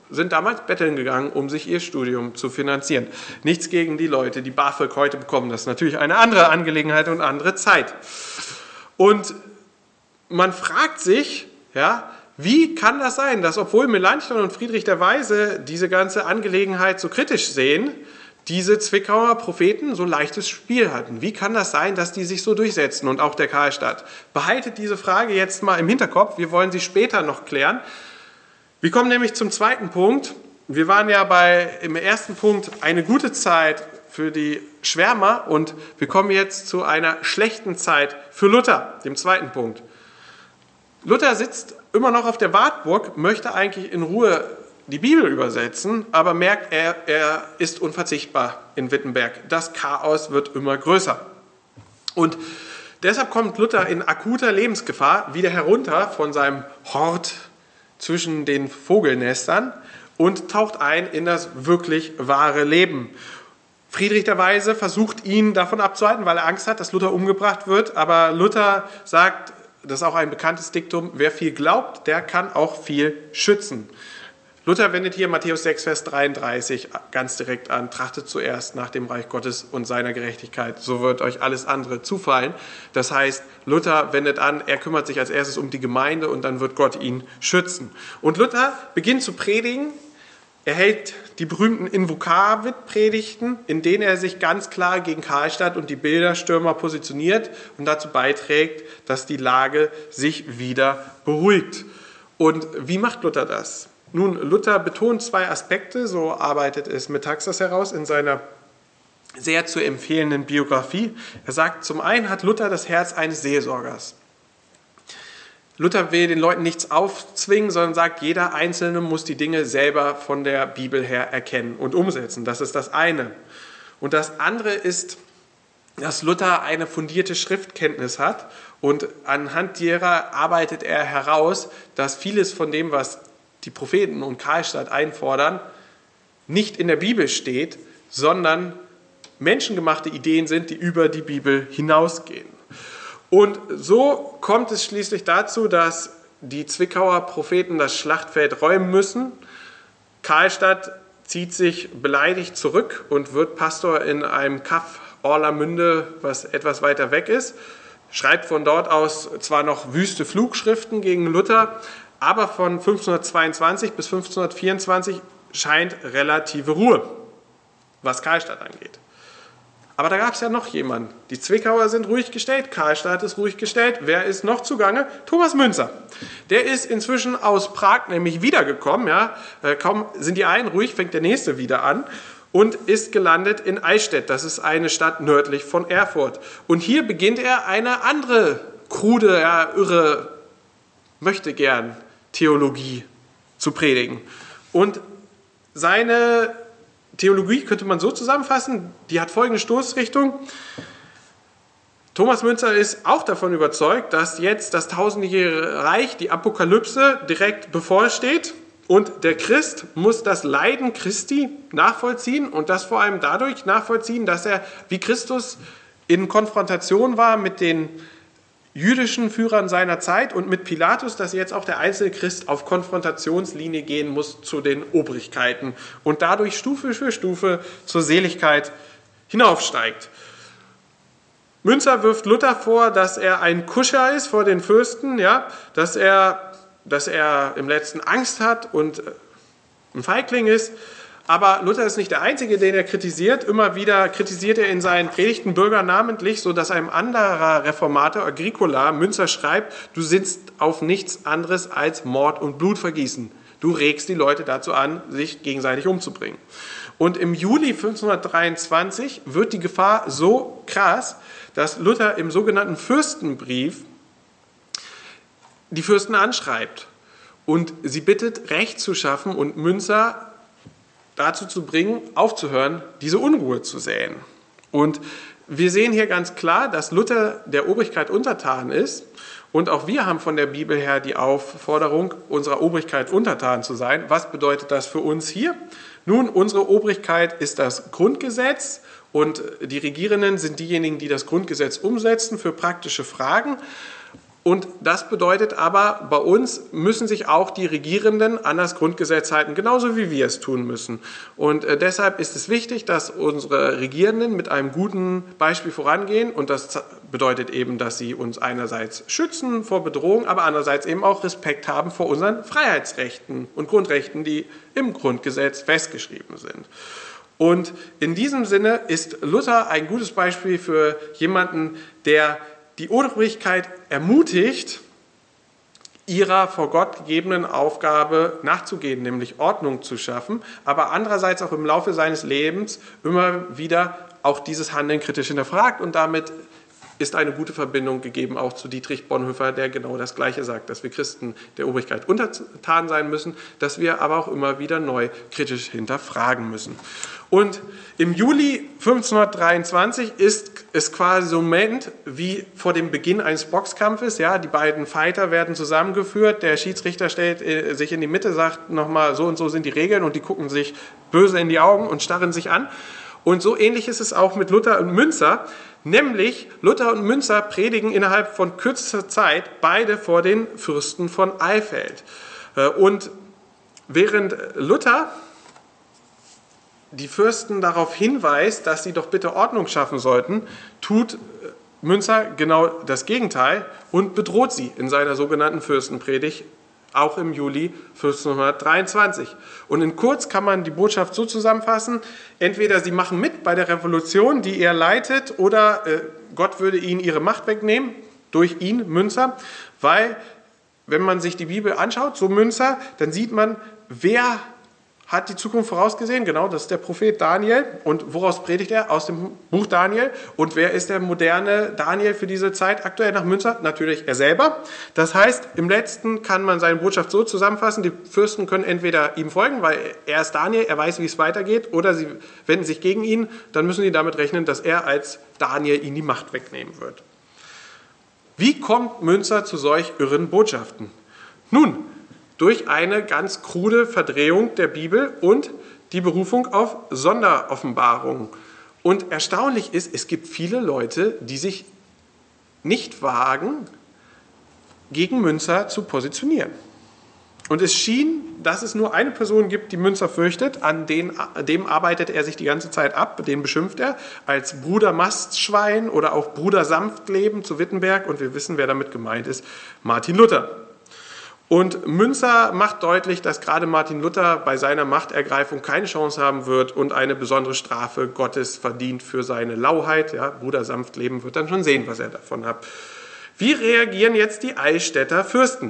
sind damals betteln gegangen, um sich ihr Studium zu finanzieren. Nichts gegen die Leute, die BAföG heute bekommen. Das ist natürlich eine andere Angelegenheit und andere Zeit. Und man fragt sich, ja, wie kann das sein, dass obwohl Melanchthon und Friedrich der Weise diese ganze Angelegenheit so kritisch sehen, diese Zwickauer Propheten so leichtes Spiel hatten? Wie kann das sein, dass die sich so durchsetzen und auch der Karlstadt? Behaltet diese Frage jetzt mal im Hinterkopf, wir wollen sie später noch klären. Wir kommen nämlich zum zweiten Punkt. Wir waren ja im ersten Punkt eine gute Zeit für die Schwärmer und wir kommen jetzt zu einer schlechten Zeit für Luther, dem zweiten Punkt. Luther sitzt immer noch auf der Wartburg, möchte eigentlich in Ruhe die Bibel übersetzen, aber merkt, er ist unverzichtbar in Wittenberg. Das Chaos wird immer größer. Und deshalb kommt Luther in akuter Lebensgefahr wieder herunter von seinem Hort zwischen den Vogelnestern und taucht ein in das wirklich wahre Leben. Friedrich der Weise versucht ihn davon abzuhalten, weil er Angst hat, dass Luther umgebracht wird, aber Luther sagt, das ist auch ein bekanntes Diktum, wer viel glaubt, der kann auch viel schützen. Luther wendet hier Matthäus 6, Vers 33 ganz direkt an, trachtet zuerst nach dem Reich Gottes und seiner Gerechtigkeit, so wird euch alles andere zufallen. Das heißt, Luther wendet an, er kümmert sich als erstes um die Gemeinde und dann wird Gott ihn schützen. Und Luther beginnt zu predigen, er hält die berühmten Invokavit-Predigten, in denen er sich ganz klar gegen Karlstadt und die Bilderstürmer positioniert und dazu beiträgt, dass die Lage sich wieder beruhigt. Und wie macht Luther das? Nun, Luther betont zwei Aspekte, so arbeitet es Metaxas heraus in seiner sehr zu empfehlenden Biografie. Er sagt, zum einen hat Luther das Herz eines Seelsorgers. Luther will den Leuten nichts aufzwingen, sondern sagt, jeder Einzelne muss die Dinge selber von der Bibel her erkennen und umsetzen. Das ist das eine. Und das andere ist, dass Luther eine fundierte Schriftkenntnis hat und anhand derer arbeitet er heraus, dass vieles von dem, was die Propheten und Karlstadt einfordern, nicht in der Bibel steht, sondern menschengemachte Ideen sind, die über die Bibel hinausgehen. Und so kommt es schließlich dazu, dass die Zwickauer Propheten das Schlachtfeld räumen müssen. Karlstadt zieht sich beleidigt zurück und wird Pastor in einem Kaff Orlamünde, was etwas weiter weg ist, schreibt von dort aus zwar noch wüste Flugschriften gegen Luther, aber von 1522 bis 1524 scheint relative Ruhe, was Karlstadt angeht. Aber da gab es ja noch jemanden. Die Zwickauer sind ruhig gestellt, Karlstadt ist ruhig gestellt. Wer ist noch zugange? Thomas Müntzer. Der ist inzwischen aus Prag nämlich wiedergekommen. Ja. Kaum sind die einen ruhig, fängt der nächste wieder an und ist gelandet in Eichstätt. Das ist eine Stadt nördlich von Erfurt. Und hier beginnt er eine andere krude, ja, irre, möchte gern Theologie zu predigen. Und seine Theologie könnte man so zusammenfassen, die hat folgende Stoßrichtung. Thomas Müntzer ist auch davon überzeugt, dass jetzt das tausendjährige Reich, die Apokalypse, direkt bevorsteht und der Christ muss das Leiden Christi nachvollziehen und das vor allem dadurch nachvollziehen, dass er wie Christus in Konfrontation war mit den jüdischen Führern seiner Zeit und mit Pilatus, dass jetzt auch der einzelne Christ auf Konfrontationslinie gehen muss zu den Obrigkeiten und dadurch Stufe für Stufe zur Seligkeit hinaufsteigt. Müntzer wirft Luther vor, dass er ein Kuscher ist vor den Fürsten, ja, dass er im Letzten Angst hat und ein Feigling ist. Aber Luther ist nicht der Einzige, den er kritisiert. Immer wieder kritisiert er in seinen Predigten Bürger namentlich, sodass ein anderer Reformator, Agricola, Müntzer schreibt, du sinnst auf nichts anderes als Mord und Blutvergießen. Du regst die Leute dazu an, sich gegenseitig umzubringen. Und im Juli 1523 wird die Gefahr so krass, dass Luther im sogenannten Fürstenbrief die Fürsten anschreibt und sie bittet, Recht zu schaffen und Müntzer dazu zu bringen, aufzuhören, diese Unruhe zu säen. Und wir sehen hier ganz klar, dass Luther der Obrigkeit untertan ist und auch wir haben von der Bibel her die Aufforderung, unserer Obrigkeit untertan zu sein. Was bedeutet das für uns hier? Nun, unsere Obrigkeit ist das Grundgesetz und die Regierenden sind diejenigen, die das Grundgesetz umsetzen für praktische Fragen. Und das bedeutet aber, bei uns müssen sich auch die Regierenden an das Grundgesetz halten, genauso wie wir es tun müssen. Und deshalb ist es wichtig, dass unsere Regierenden mit einem guten Beispiel vorangehen. Und das bedeutet eben, dass sie uns einerseits schützen vor Bedrohung, aber andererseits eben auch Respekt haben vor unseren Freiheitsrechten und Grundrechten, die im Grundgesetz festgeschrieben sind. Und in diesem Sinne ist Luther ein gutes Beispiel für jemanden, der die Obrigkeit ermutigt, ihrer vor Gott gegebenen Aufgabe nachzugehen, nämlich Ordnung zu schaffen, aber andererseits auch im Laufe seines Lebens immer wieder auch dieses Handeln kritisch hinterfragt, und damit ist eine gute Verbindung gegeben auch zu Dietrich Bonhoeffer, der genau das Gleiche sagt, dass wir Christen der Obrigkeit untertan sein müssen, dass wir aber auch immer wieder neu kritisch hinterfragen müssen. Und im Juli 1523 ist es quasi so ein Moment wie vor dem Beginn eines Boxkampfes. Ja, die beiden Fighter werden zusammengeführt, der Schiedsrichter stellt sich in die Mitte, sagt nochmal, so und so sind die Regeln, und die gucken sich böse in die Augen und starren sich an. Und so ähnlich ist es auch mit Luther und Münzer, nämlich Luther und Münzer predigen innerhalb von kürzester Zeit beide vor den Fürsten von Eifeld. Und während Luther die Fürsten darauf hinweist, dass sie doch bitte Ordnung schaffen sollten, tut Münzer genau das Gegenteil und bedroht sie in seiner sogenannten Fürstenpredigt, auch im Juli 1523. Und in kurz kann man die Botschaft so zusammenfassen: Entweder sie machen mit bei der Revolution, die er leitet, oder Gott würde ihnen ihre Macht wegnehmen, durch ihn, Münzer, weil, wenn man sich die Bibel anschaut, so Münzer, dann sieht man, wer hat die Zukunft vorausgesehen? Genau, das ist der Prophet Daniel. Und woraus predigt er? Aus dem Buch Daniel. Und wer ist der moderne Daniel für diese Zeit aktuell nach Münzer? Natürlich er selber. Das heißt, im Letzten kann man seine Botschaft so zusammenfassen: Die Fürsten können entweder ihm folgen, weil er ist Daniel, er weiß, wie es weitergeht, oder sie wenden sich gegen ihn. Dann müssen sie damit rechnen, dass er als Daniel ihnen die Macht wegnehmen wird. Wie kommt Münzer zu solch irren Botschaften? Nun, durch eine ganz krude Verdrehung der Bibel und die Berufung auf Sonderoffenbarungen. Und erstaunlich ist, es gibt viele Leute, die sich nicht wagen, gegen Münzer zu positionieren. Und es schien, dass es nur eine Person gibt, die Münzer fürchtet, an dem arbeitet er sich die ganze Zeit ab, den beschimpft er als Bruder Mastschwein oder auch Bruder Sanftleben zu Wittenberg, und wir wissen, wer damit gemeint ist: Martin Luther. Und Münzer macht deutlich, dass gerade Martin Luther bei seiner Machtergreifung keine Chance haben wird und eine besondere Strafe Gottes verdient für seine Lauheit. Ja, Bruder Sanftleben wird dann schon sehen, was er davon hat. Wie reagieren jetzt die Eichstätter Fürsten?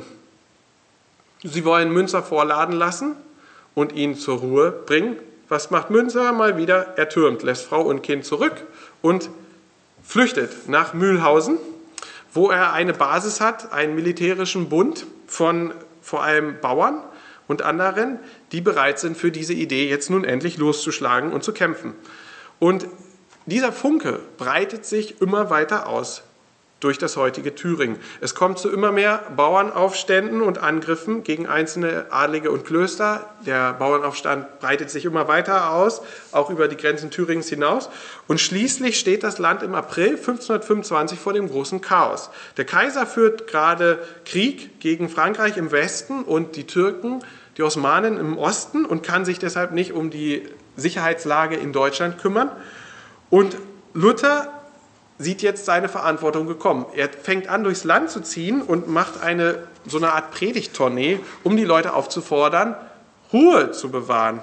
Sie wollen Münzer vorladen lassen und ihn zur Ruhe bringen. Was macht Münzer mal wieder? Er türmt, lässt Frau und Kind zurück und flüchtet nach Mühlhausen, wo er eine Basis hat, einen militärischen Bund von vor allem Bauern und anderen, die bereit sind, für diese Idee jetzt nun endlich loszuschlagen und zu kämpfen. Und dieser Funke breitet sich immer weiter aus durch das heutige Thüringen. Es kommt zu immer mehr Bauernaufständen und Angriffen gegen einzelne Adlige und Klöster. Der Bauernaufstand breitet sich immer weiter aus, auch über die Grenzen Thüringens hinaus. Und schließlich steht das Land im April 1525 vor dem großen Chaos. Der Kaiser führt gerade Krieg gegen Frankreich im Westen und die Türken, die Osmanen im Osten, und kann sich deshalb nicht um die Sicherheitslage in Deutschland kümmern. Und Luther sieht jetzt seine Verantwortung gekommen. Er fängt an, durchs Land zu ziehen und macht so eine Art Predigttournee, um die Leute aufzufordern, Ruhe zu bewahren.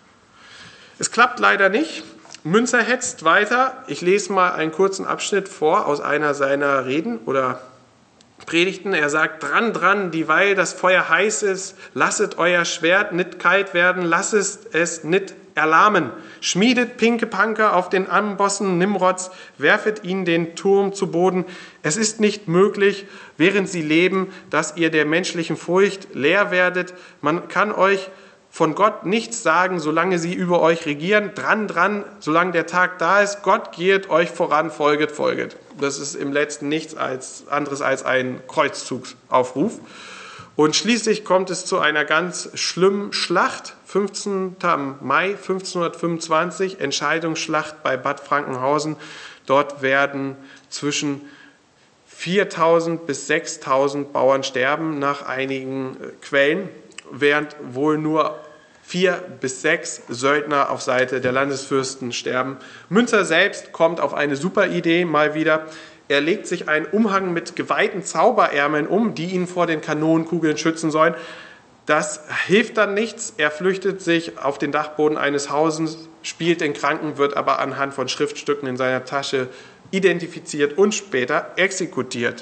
Es klappt leider nicht. Münzer hetzt weiter. Ich lese mal einen kurzen Abschnitt vor aus einer seiner Reden oder Predigten. Er sagt: Dran, dran, dieweil das Feuer heiß ist, lasset euer Schwert nicht kalt werden, lasset es nicht erlahmen. Schmiedet Pinke Panke auf den Ambossen Nimrods, werfet ihn den Turm zu Boden. Es ist nicht möglich, während sie leben, dass ihr der menschlichen Furcht leer werdet. Man kann euch von Gott nichts sagen, solange sie über euch regieren. Dran, dran, solange der Tag da ist. Gott gehet euch voran, folget, folget. Das ist im Letzten nichts anderes als ein Kreuzzugsaufruf. Und schließlich kommt es zu einer ganz schlimmen Schlacht, 15. Mai 1525, Entscheidungsschlacht bei Bad Frankenhausen. Dort werden zwischen 4.000 bis 6.000 Bauern sterben nach einigen Quellen, während wohl nur 4 bis 6 Söldner auf Seite der Landesfürsten sterben. Münzer selbst kommt auf eine super Idee mal wieder. Er legt sich einen Umhang mit geweihten Zauberärmeln um, die ihn vor den Kanonenkugeln schützen sollen. Das hilft dann nichts. Er flüchtet sich auf den Dachboden eines Hauses, spielt den Kranken, wird aber anhand von Schriftstücken in seiner Tasche identifiziert und später exekutiert.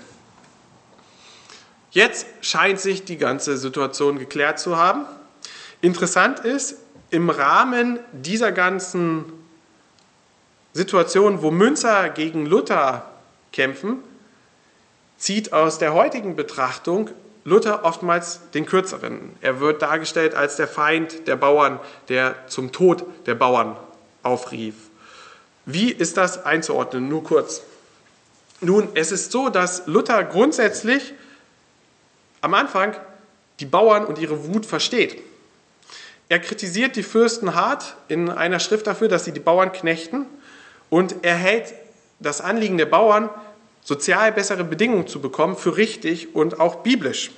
Jetzt scheint sich die ganze Situation geklärt zu haben. Interessant ist, im Rahmen dieser ganzen Situation, wo Münzer gegen Luther kämpfen, zieht aus der heutigen Betrachtung Luther oftmals den Kürzeren. Er wird dargestellt als der Feind der Bauern, der zum Tod der Bauern aufrief. Wie ist das einzuordnen? Nur kurz. Nun, es ist so, dass Luther grundsätzlich am Anfang die Bauern und ihre Wut versteht. Er kritisiert die Fürsten hart in einer Schrift dafür, dass sie die Bauern knechten, und er hält das Anliegen der Bauern, sozial bessere Bedingungen zu bekommen, für richtig und auch biblisch.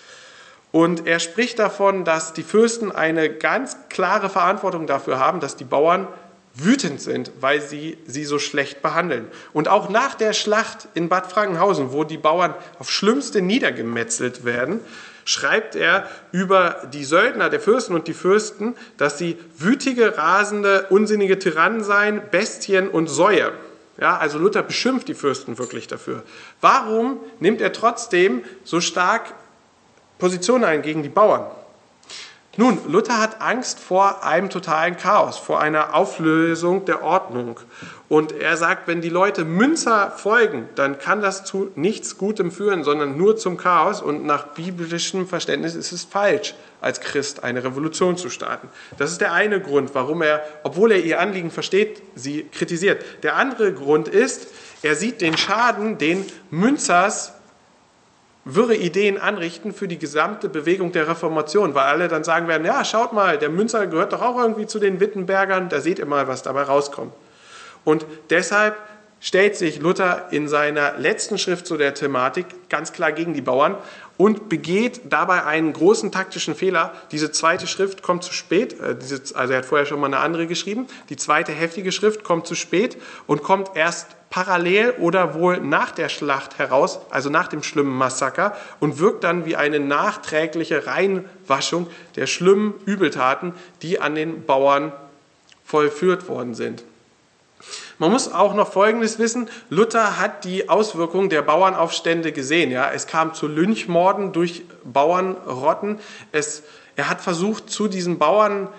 Und er spricht davon, dass die Fürsten eine ganz klare Verantwortung dafür haben, dass die Bauern wütend sind, weil sie so schlecht behandeln. Und auch nach der Schlacht in Bad Frankenhausen, wo die Bauern auf Schlimmste niedergemetzelt werden, schreibt er über die Söldner der Fürsten und die Fürsten, dass sie wütige, rasende, unsinnige Tyrannen seien, Bestien und Säue. Ja, also Luther beschimpft die Fürsten wirklich dafür. Warum nimmt er trotzdem so stark Position ein gegen die Bauern? Nun, Luther hat Angst vor einem totalen Chaos, vor einer Auflösung der Ordnung. Und er sagt, wenn die Leute Münzer folgen, dann kann das zu nichts Gutem führen, sondern nur zum Chaos. Und nach biblischem Verständnis ist es falsch, als Christ eine Revolution zu starten. Das ist der eine Grund, warum er, obwohl er ihr Anliegen versteht, sie kritisiert. Der andere Grund ist, er sieht den Schaden, den Münzers wirre Ideen anrichten für die gesamte Bewegung der Reformation, weil alle dann sagen werden, ja, schaut mal, der Münzer gehört doch auch irgendwie zu den Wittenbergern, da seht ihr mal, was dabei rauskommt. Und deshalb stellt sich Luther in seiner letzten Schrift zu der Thematik ganz klar gegen die Bauern und begeht dabei einen großen taktischen Fehler. Diese zweite Schrift kommt zu spät, also er hat vorher schon mal eine andere geschrieben, die zweite heftige Schrift kommt zu spät und kommt erst parallel oder wohl nach der Schlacht heraus, also nach dem schlimmen Massaker, und wirkt dann wie eine nachträgliche Reinwaschung der schlimmen Übeltaten, die an den Bauern vollführt worden sind. Man muss auch noch Folgendes wissen: Luther hat die Auswirkungen der Bauernaufstände gesehen. Ja? Es kam zu Lynchmorden durch Bauernrotten. Er hat versucht, zu diesen Bauernheeren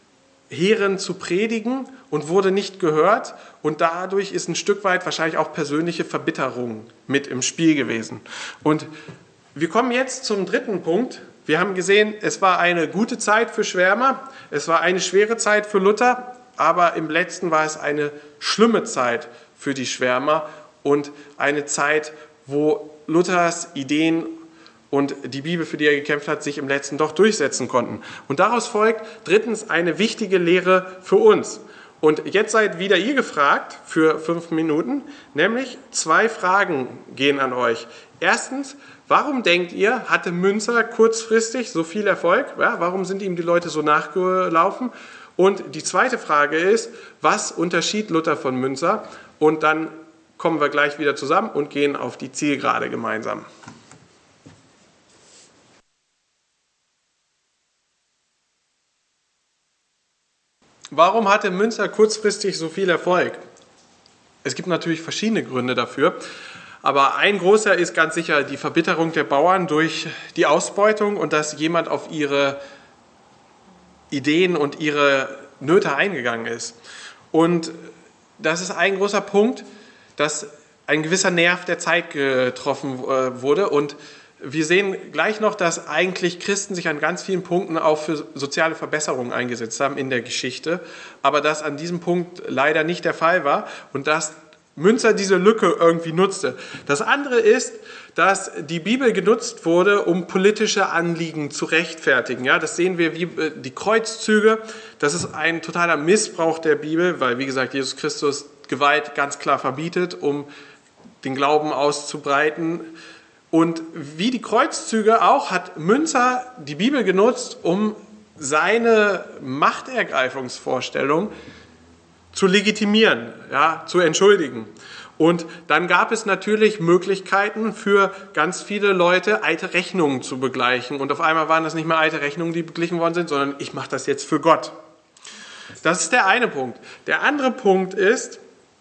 zu predigen und wurde nicht gehört. Und dadurch ist ein Stück weit wahrscheinlich auch persönliche Verbitterung mit im Spiel gewesen. Und wir kommen jetzt zum dritten Punkt. Wir haben gesehen, es war eine gute Zeit für Schwärmer, es war eine schwere Zeit für Luther, aber im letzten war es eine schlimme Zeit für die Schwärmer und eine Zeit, wo Luthers Ideen und die Bibel, für die er gekämpft hat, sich im letzten doch durchsetzen konnten. Und daraus folgt drittens eine wichtige Lehre für uns. Und jetzt seid wieder ihr gefragt für 5 Minuten, nämlich 2 Fragen gehen an euch. Erstens, warum denkt ihr, hatte Münzer kurzfristig so viel Erfolg? Ja, warum sind ihm die Leute so nachgelaufen? Und die zweite Frage ist, was unterschied Luther von Münzer? Und dann kommen wir gleich wieder zusammen und gehen auf die Zielgerade gemeinsam. Warum hatte Münzer kurzfristig so viel Erfolg? Es gibt natürlich verschiedene Gründe dafür, aber ein großer ist ganz sicher die Verbitterung der Bauern durch die Ausbeutung und dass jemand auf ihre Ideen und ihre Nöte eingegangen ist. Und das ist ein großer Punkt, dass ein gewisser Nerv der Zeit getroffen wurde. Und wir sehen gleich noch, dass eigentlich Christen sich an ganz vielen Punkten auch für soziale Verbesserungen eingesetzt haben in der Geschichte, aber das an diesem Punkt leider nicht der Fall war und dass Münzer diese Lücke irgendwie nutzte. Das andere ist, dass die Bibel genutzt wurde, um politische Anliegen zu rechtfertigen. Ja, das sehen wir wie die Kreuzzüge. Das ist ein totaler Missbrauch der Bibel, weil, wie gesagt, Jesus Christus Gewalt ganz klar verbietet, um den Glauben auszubreiten. Und wie die Kreuzzüge auch, hat Münzer die Bibel genutzt, um seine Machtergreifungsvorstellung zu legitimieren, ja, zu entschuldigen. Und dann gab es natürlich Möglichkeiten für ganz viele Leute, alte Rechnungen zu begleichen. Und auf einmal waren das nicht mehr alte Rechnungen, die beglichen worden sind, sondern ich mache das jetzt für Gott. Das ist der eine Punkt. Der andere Punkt ist,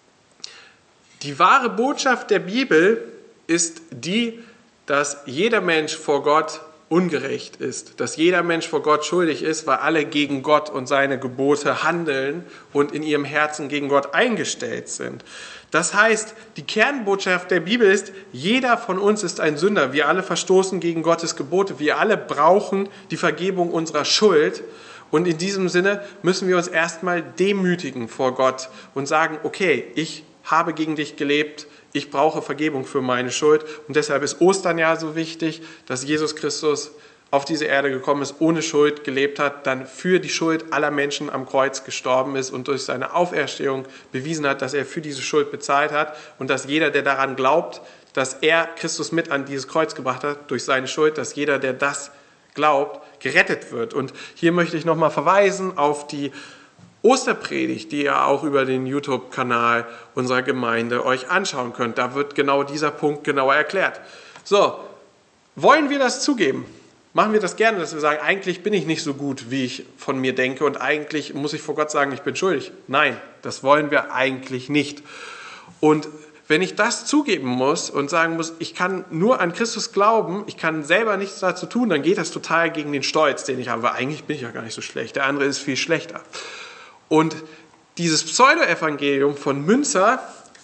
die wahre Botschaft der Bibel ist die, dass jeder Mensch vor Gott ungerecht ist, dass jeder Mensch vor Gott schuldig ist, weil alle gegen Gott und seine Gebote handeln und in ihrem Herzen gegen Gott eingestellt sind. Das heißt, die Kernbotschaft der Bibel ist, jeder von uns ist ein Sünder. Wir alle verstoßen gegen Gottes Gebote. Wir alle brauchen die Vergebung unserer Schuld. Und in diesem Sinne müssen wir uns erstmal demütigen vor Gott und sagen, okay, ich habe gegen dich gelebt, ich brauche Vergebung für meine Schuld. Und deshalb ist Ostern ja so wichtig, dass Jesus Christus auf diese Erde gekommen ist, ohne Schuld gelebt hat, dann für die Schuld aller Menschen am Kreuz gestorben ist und durch seine Auferstehung bewiesen hat, dass er für diese Schuld bezahlt hat und dass jeder, der daran glaubt, dass er Christus mit an dieses Kreuz gebracht hat, durch seine Schuld, dass jeder, der das glaubt, gerettet wird. Und hier möchte ich nochmal verweisen auf die Osterpredigt, die ihr auch über den YouTube-Kanal unserer Gemeinde euch anschauen könnt. Da wird genau dieser Punkt genauer erklärt. So, wollen wir das zugeben? Machen wir das gerne, dass wir sagen, eigentlich bin ich nicht so gut, wie ich von mir denke und eigentlich muss ich vor Gott sagen, ich bin schuldig. Nein, das wollen wir eigentlich nicht. Und wenn ich das zugeben muss und sagen muss, ich kann nur an Christus glauben, ich kann selber nichts dazu tun, dann geht das total gegen den Stolz, den ich habe, weil eigentlich bin ich ja gar nicht so schlecht, der andere ist viel schlechter. Und dieses Pseudo-Evangelium von Münzer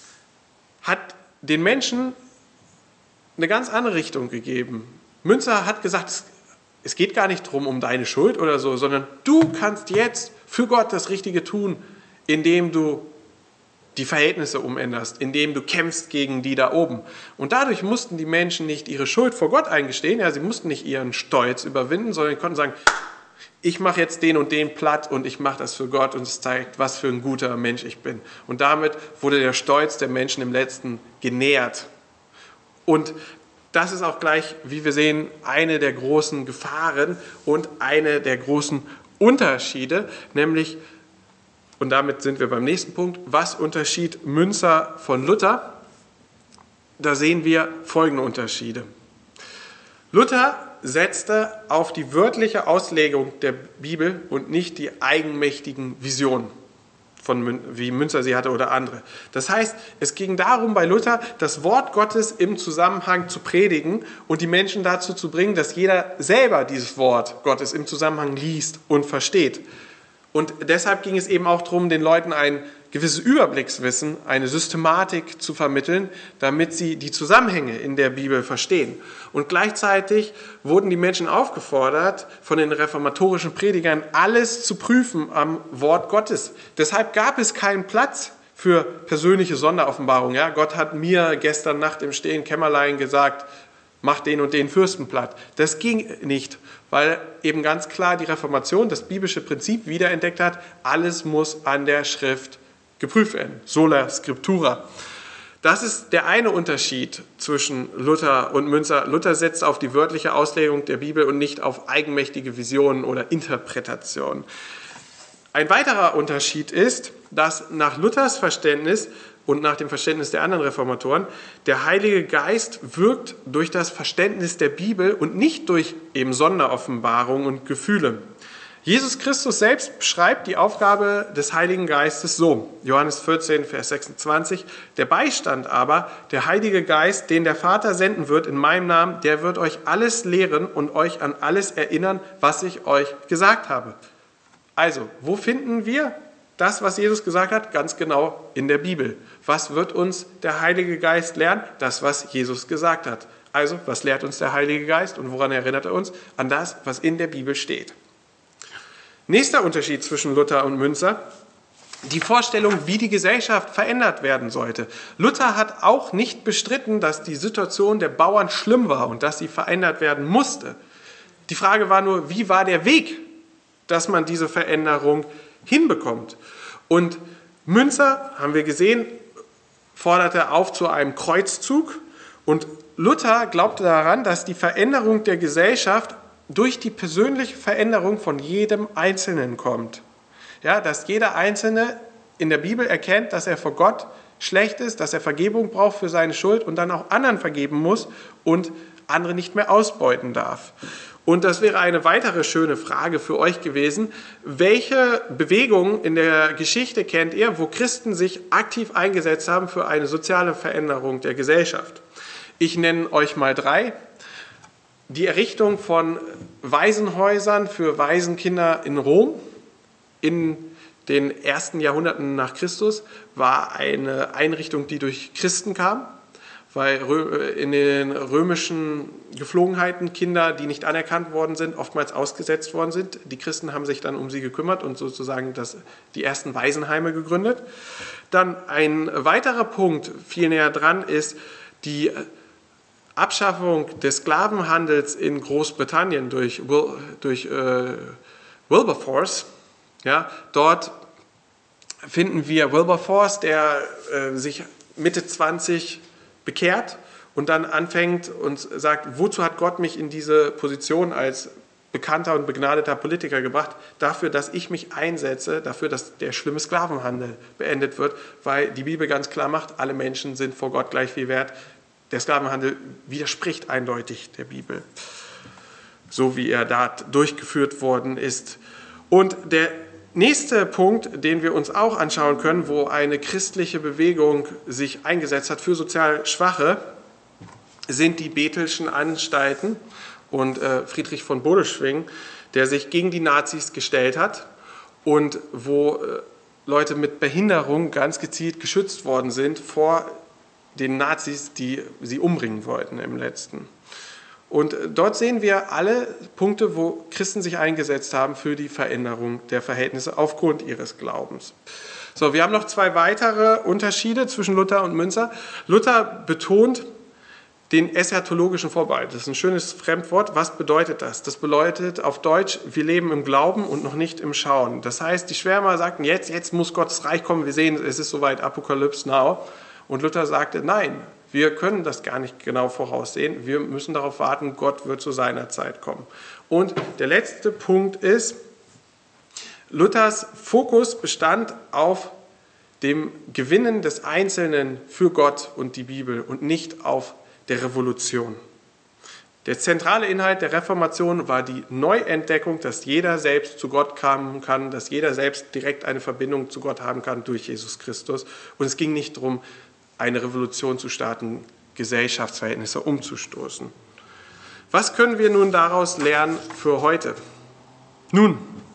hat den Menschen eine ganz andere Richtung gegeben. Münzer hat gesagt, es geht gar nicht darum, um deine Schuld oder so, sondern du kannst jetzt für Gott das Richtige tun, indem du die Verhältnisse umänderst, indem du kämpfst gegen die da oben. Und dadurch mussten die Menschen nicht ihre Schuld vor Gott eingestehen, ja, sie mussten nicht ihren Stolz überwinden, sondern sie konnten sagen, ich mache jetzt den und den platt und ich mache das für Gott und es zeigt, was für ein guter Mensch ich bin. Und damit wurde der Stolz der Menschen im Letzten genährt. Und das ist auch gleich, wie wir sehen, eine der großen Gefahren und eine der großen Unterschiede, nämlich, und damit sind wir beim nächsten Punkt, was unterschied Münzer von Luther? Da sehen wir folgende Unterschiede. Luther setzte auf die wörtliche Auslegung der Bibel und nicht die eigenmächtigen Visionen, wie Münzer sie hatte oder andere. Das heißt, es ging darum bei Luther, das Wort Gottes im Zusammenhang zu predigen und die Menschen dazu zu bringen, dass jeder selber dieses Wort Gottes im Zusammenhang liest und versteht. Und deshalb ging es eben auch darum, den Leuten ein gewisses Überblickswissen, eine Systematik zu vermitteln, damit sie die Zusammenhänge in der Bibel verstehen. Und gleichzeitig wurden die Menschen aufgefordert, von den reformatorischen Predigern alles zu prüfen am Wort Gottes. Deshalb gab es keinen Platz für persönliche Sonderoffenbarung. Ja, Gott hat mir gestern Nacht im stillen Kämmerlein gesagt, mach den und den Fürsten platt. Das ging nicht, weil eben ganz klar die Reformation das biblische Prinzip wiederentdeckt hat, alles muss an der Schrift geprüft werden. Sola Scriptura. Das ist der eine Unterschied zwischen Luther und Münzer. Luther setzt auf die wörtliche Auslegung der Bibel und nicht auf eigenmächtige Visionen oder Interpretationen. Ein weiterer Unterschied ist, dass nach Luthers Verständnis und nach dem Verständnis der anderen Reformatoren der Heilige Geist wirkt durch das Verständnis der Bibel und nicht durch eben Sonderoffenbarung und Gefühle. Jesus Christus selbst beschreibt die Aufgabe des Heiligen Geistes so, Johannes 14, Vers 26, der Beistand aber, der Heilige Geist, den der Vater senden wird in meinem Namen, der wird euch alles lehren und euch an alles erinnern, was ich euch gesagt habe. Also, wo finden wir das, was Jesus gesagt hat? Ganz genau in der Bibel. Was wird uns der Heilige Geist lernen? Das, was Jesus gesagt hat. Also, was lehrt uns der Heilige Geist und woran erinnert er uns? An das, was in der Bibel steht. Nächster Unterschied zwischen Luther und Münzer, die Vorstellung, wie die Gesellschaft verändert werden sollte. Luther hat auch nicht bestritten, dass die Situation der Bauern schlimm war und dass sie verändert werden musste. Die Frage war nur, wie war der Weg, dass man diese Veränderung hinbekommt? Und Münzer, haben wir gesehen, forderte auf zu einem Kreuzzug und Luther glaubte daran, dass die Veränderung der Gesellschaft durch die persönliche Veränderung von jedem Einzelnen kommt. Ja, dass jeder Einzelne in der Bibel erkennt, dass er vor Gott schlecht ist, dass er Vergebung braucht für seine Schuld und dann auch anderen vergeben muss und andere nicht mehr ausbeuten darf. Und das wäre eine weitere schöne Frage für euch gewesen. Welche Bewegungen in der Geschichte kennt ihr, wo Christen sich aktiv eingesetzt haben für eine soziale Veränderung der Gesellschaft? Ich nenne euch mal 3. Die Errichtung von Waisenhäusern für Waisenkinder in Rom in den ersten Jahrhunderten nach Christus war eine Einrichtung, die durch Christen kam, weil in den römischen Geflogenheiten Kinder, die nicht anerkannt worden sind, oftmals ausgesetzt worden sind. Die Christen haben sich dann um sie gekümmert und sozusagen die ersten Waisenheime gegründet. Dann ein weiterer Punkt, viel näher dran, ist die Abschaffung des Sklavenhandels in Großbritannien durch Wilberforce. Ja, dort finden wir Wilberforce, der sich Mitte 20 bekehrt und dann anfängt und sagt, wozu hat Gott mich in diese Position als bekannter und begnadeter Politiker gebracht? Dafür, dass ich mich einsetze, dafür, dass der schlimme Sklavenhandel beendet wird, weil die Bibel ganz klar macht, alle Menschen sind vor Gott gleich viel wert. Der Sklavenhandel widerspricht eindeutig der Bibel, so wie er da durchgeführt worden ist. Und der nächste Punkt, den wir uns auch anschauen können, wo eine christliche Bewegung sich eingesetzt hat für sozial Schwache, sind die Bethelschen Anstalten und Friedrich von Bodelschwingh, der sich gegen die Nazis gestellt hat und wo Leute mit Behinderung ganz gezielt geschützt worden sind vor den Nazis, die sie umbringen wollten im letzten. Und dort sehen wir alle Punkte, wo Christen sich eingesetzt haben für die Veränderung der Verhältnisse aufgrund ihres Glaubens. So, wir haben noch 2 weitere Unterschiede zwischen Luther und Münzer. Luther betont den eschatologischen Vorbehalt. Das ist ein schönes Fremdwort. Was bedeutet das? Das bedeutet auf Deutsch, wir leben im Glauben und noch nicht im Schauen. Das heißt, die Schwärmer sagten, jetzt muss Gottes Reich kommen, wir sehen, es ist soweit, Apokalypse now. Und Luther sagte, nein, wir können das gar nicht genau voraussehen. Wir müssen darauf warten, Gott wird zu seiner Zeit kommen. Und der letzte Punkt ist, Luthers Fokus bestand auf dem Gewinnen des Einzelnen für Gott und die Bibel und nicht auf der Revolution. Der zentrale Inhalt der Reformation war die Neuentdeckung, dass jeder selbst zu Gott kommen kann, dass jeder selbst direkt eine Verbindung zu Gott haben kann durch Jesus Christus. Und es ging nicht darum, eine Revolution zu starten, Gesellschaftsverhältnisse umzustoßen. Was können wir nun daraus lernen für heute? Nun,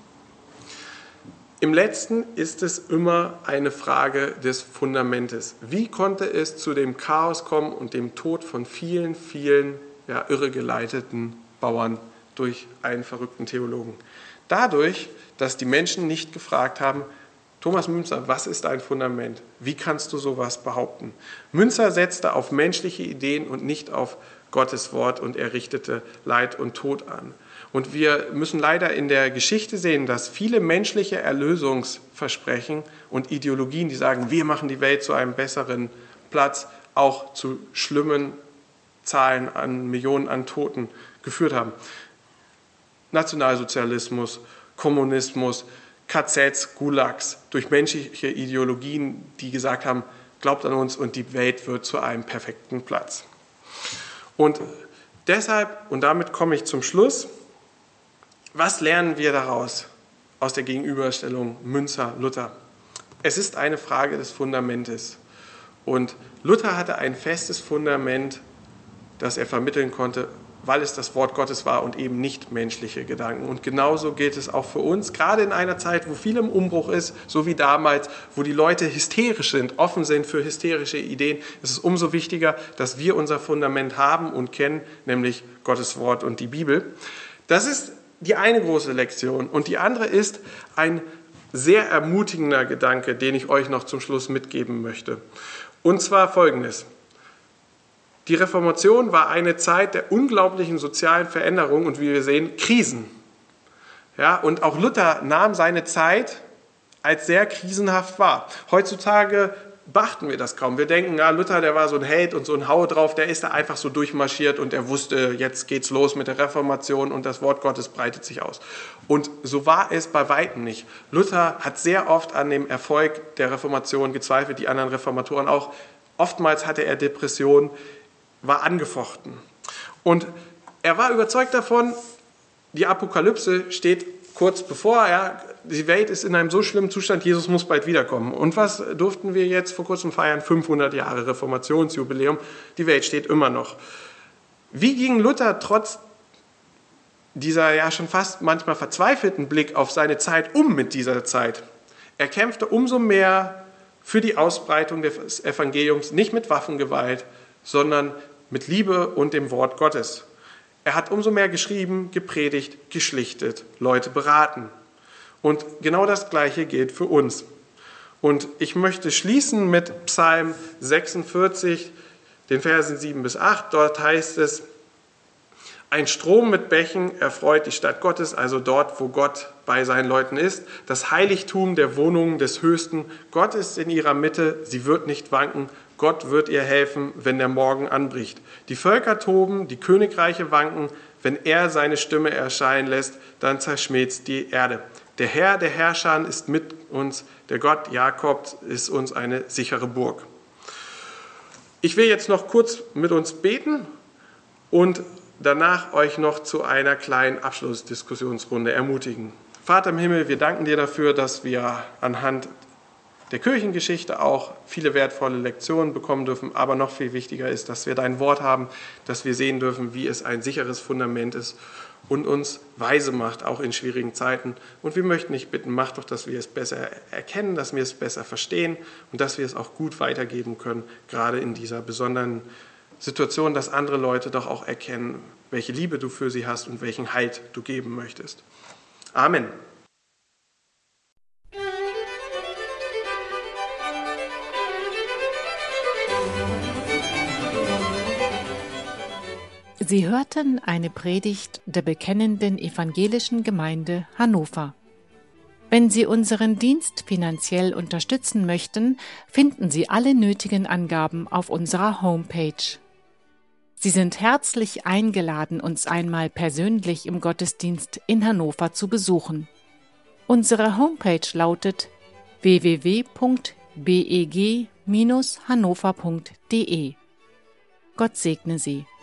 im Letzten ist es immer eine Frage des Fundamentes. Wie konnte es zu dem Chaos kommen und dem Tod von vielen, vielen irregeleiteten Bauern durch einen verrückten Theologen? Dadurch, dass die Menschen nicht gefragt haben, Thomas Müntzer, was ist ein Fundament? Wie kannst du sowas behaupten? Müntzer setzte auf menschliche Ideen und nicht auf Gottes Wort und er richtete Leid und Tod an. Und wir müssen leider in der Geschichte sehen, dass viele menschliche Erlösungsversprechen und Ideologien, die sagen, wir machen die Welt zu einem besseren Platz, auch zu schlimmen Zahlen an Millionen an Toten geführt haben. Nationalsozialismus, Kommunismus, KZs, Gulags, durch menschliche Ideologien, die gesagt haben, glaubt an uns und die Welt wird zu einem perfekten Platz. Und deshalb, und damit komme ich zum Schluss, was lernen wir daraus, aus der Gegenüberstellung Müntzer-Luther? Es ist eine Frage des Fundamentes. Und Luther hatte ein festes Fundament, das er vermitteln konnte, weil es das Wort Gottes war und eben nicht menschliche Gedanken. Und genauso gilt es auch für uns, gerade in einer Zeit, wo viel im Umbruch ist, so wie damals, wo die Leute hysterisch sind, offen sind für hysterische Ideen, ist es umso wichtiger, dass wir unser Fundament haben und kennen, nämlich Gottes Wort und die Bibel. Das ist die eine große Lektion. Und die andere ist ein sehr ermutigender Gedanke, den ich euch noch zum Schluss mitgeben möchte. Und zwar Folgendes. Die Reformation war eine Zeit der unglaublichen sozialen Veränderung und wie wir sehen, Krisen. Ja, und auch Luther nahm seine Zeit als sehr krisenhaft wahr. Heutzutage beachten wir das kaum. Wir denken, ja, Luther, der war so ein Held und so ein Hau drauf, der ist da einfach so durchmarschiert und er wusste, jetzt geht's los mit der Reformation und das Wort Gottes breitet sich aus. Und so war es bei weitem nicht. Luther hat sehr oft an dem Erfolg der Reformation gezweifelt, die anderen Reformatoren auch. Oftmals hatte er Depressionen, war angefochten. Und er war überzeugt davon, die Apokalypse steht kurz bevor, die Welt ist in einem so schlimmen Zustand, Jesus muss bald wiederkommen. Und was durften wir jetzt vor kurzem feiern? 500 Jahre Reformationsjubiläum. Die Welt steht immer noch. Wie ging Luther trotz dieser ja schon fast manchmal verzweifelten Blick auf seine Zeit mit dieser Zeit? Er kämpfte umso mehr für die Ausbreitung des Evangeliums, nicht mit Waffengewalt, sondern mit Liebe und dem Wort Gottes. Er hat umso mehr geschrieben, gepredigt, geschlichtet, Leute beraten. Und genau das Gleiche gilt für uns. Und ich möchte schließen mit Psalm 46, den Versen 7 bis 8. Dort heißt es, ein Strom mit Bächen erfreut die Stadt Gottes, also dort, wo Gott bei seinen Leuten ist. Das Heiligtum der Wohnungen des Höchsten. Gott ist in ihrer Mitte, sie wird nicht wanken. Gott wird ihr helfen, wenn der Morgen anbricht. Die Völker toben, die Königreiche wanken. Wenn er seine Stimme erscheinen lässt, dann zerschmilzt die Erde. Der Herr der Herrscher ist mit uns. Der Gott Jakobs ist uns eine sichere Burg. Ich will jetzt noch kurz mit uns beten und danach euch noch zu einer kleinen Abschlussdiskussionsrunde ermutigen. Vater im Himmel, wir danken dir dafür, dass wir anhand der Kirchengeschichte auch viele wertvolle Lektionen bekommen dürfen, aber noch viel wichtiger ist, dass wir dein Wort haben, dass wir sehen dürfen, wie es ein sicheres Fundament ist und uns weise macht, auch in schwierigen Zeiten. Und wir möchten dich bitten, mach doch, dass wir es besser erkennen, dass wir es besser verstehen und dass wir es auch gut weitergeben können, gerade in dieser besonderen Situation, dass andere Leute doch auch erkennen, welche Liebe du für sie hast und welchen Halt du geben möchtest. Amen. Sie hörten eine Predigt der Bekennenden Evangelischen Gemeinde Hannover. Wenn Sie unseren Dienst finanziell unterstützen möchten, finden Sie alle nötigen Angaben auf unserer Homepage. Sie sind herzlich eingeladen, uns einmal persönlich im Gottesdienst in Hannover zu besuchen. Unsere Homepage lautet www.beg-hannover.de. Gott segne Sie.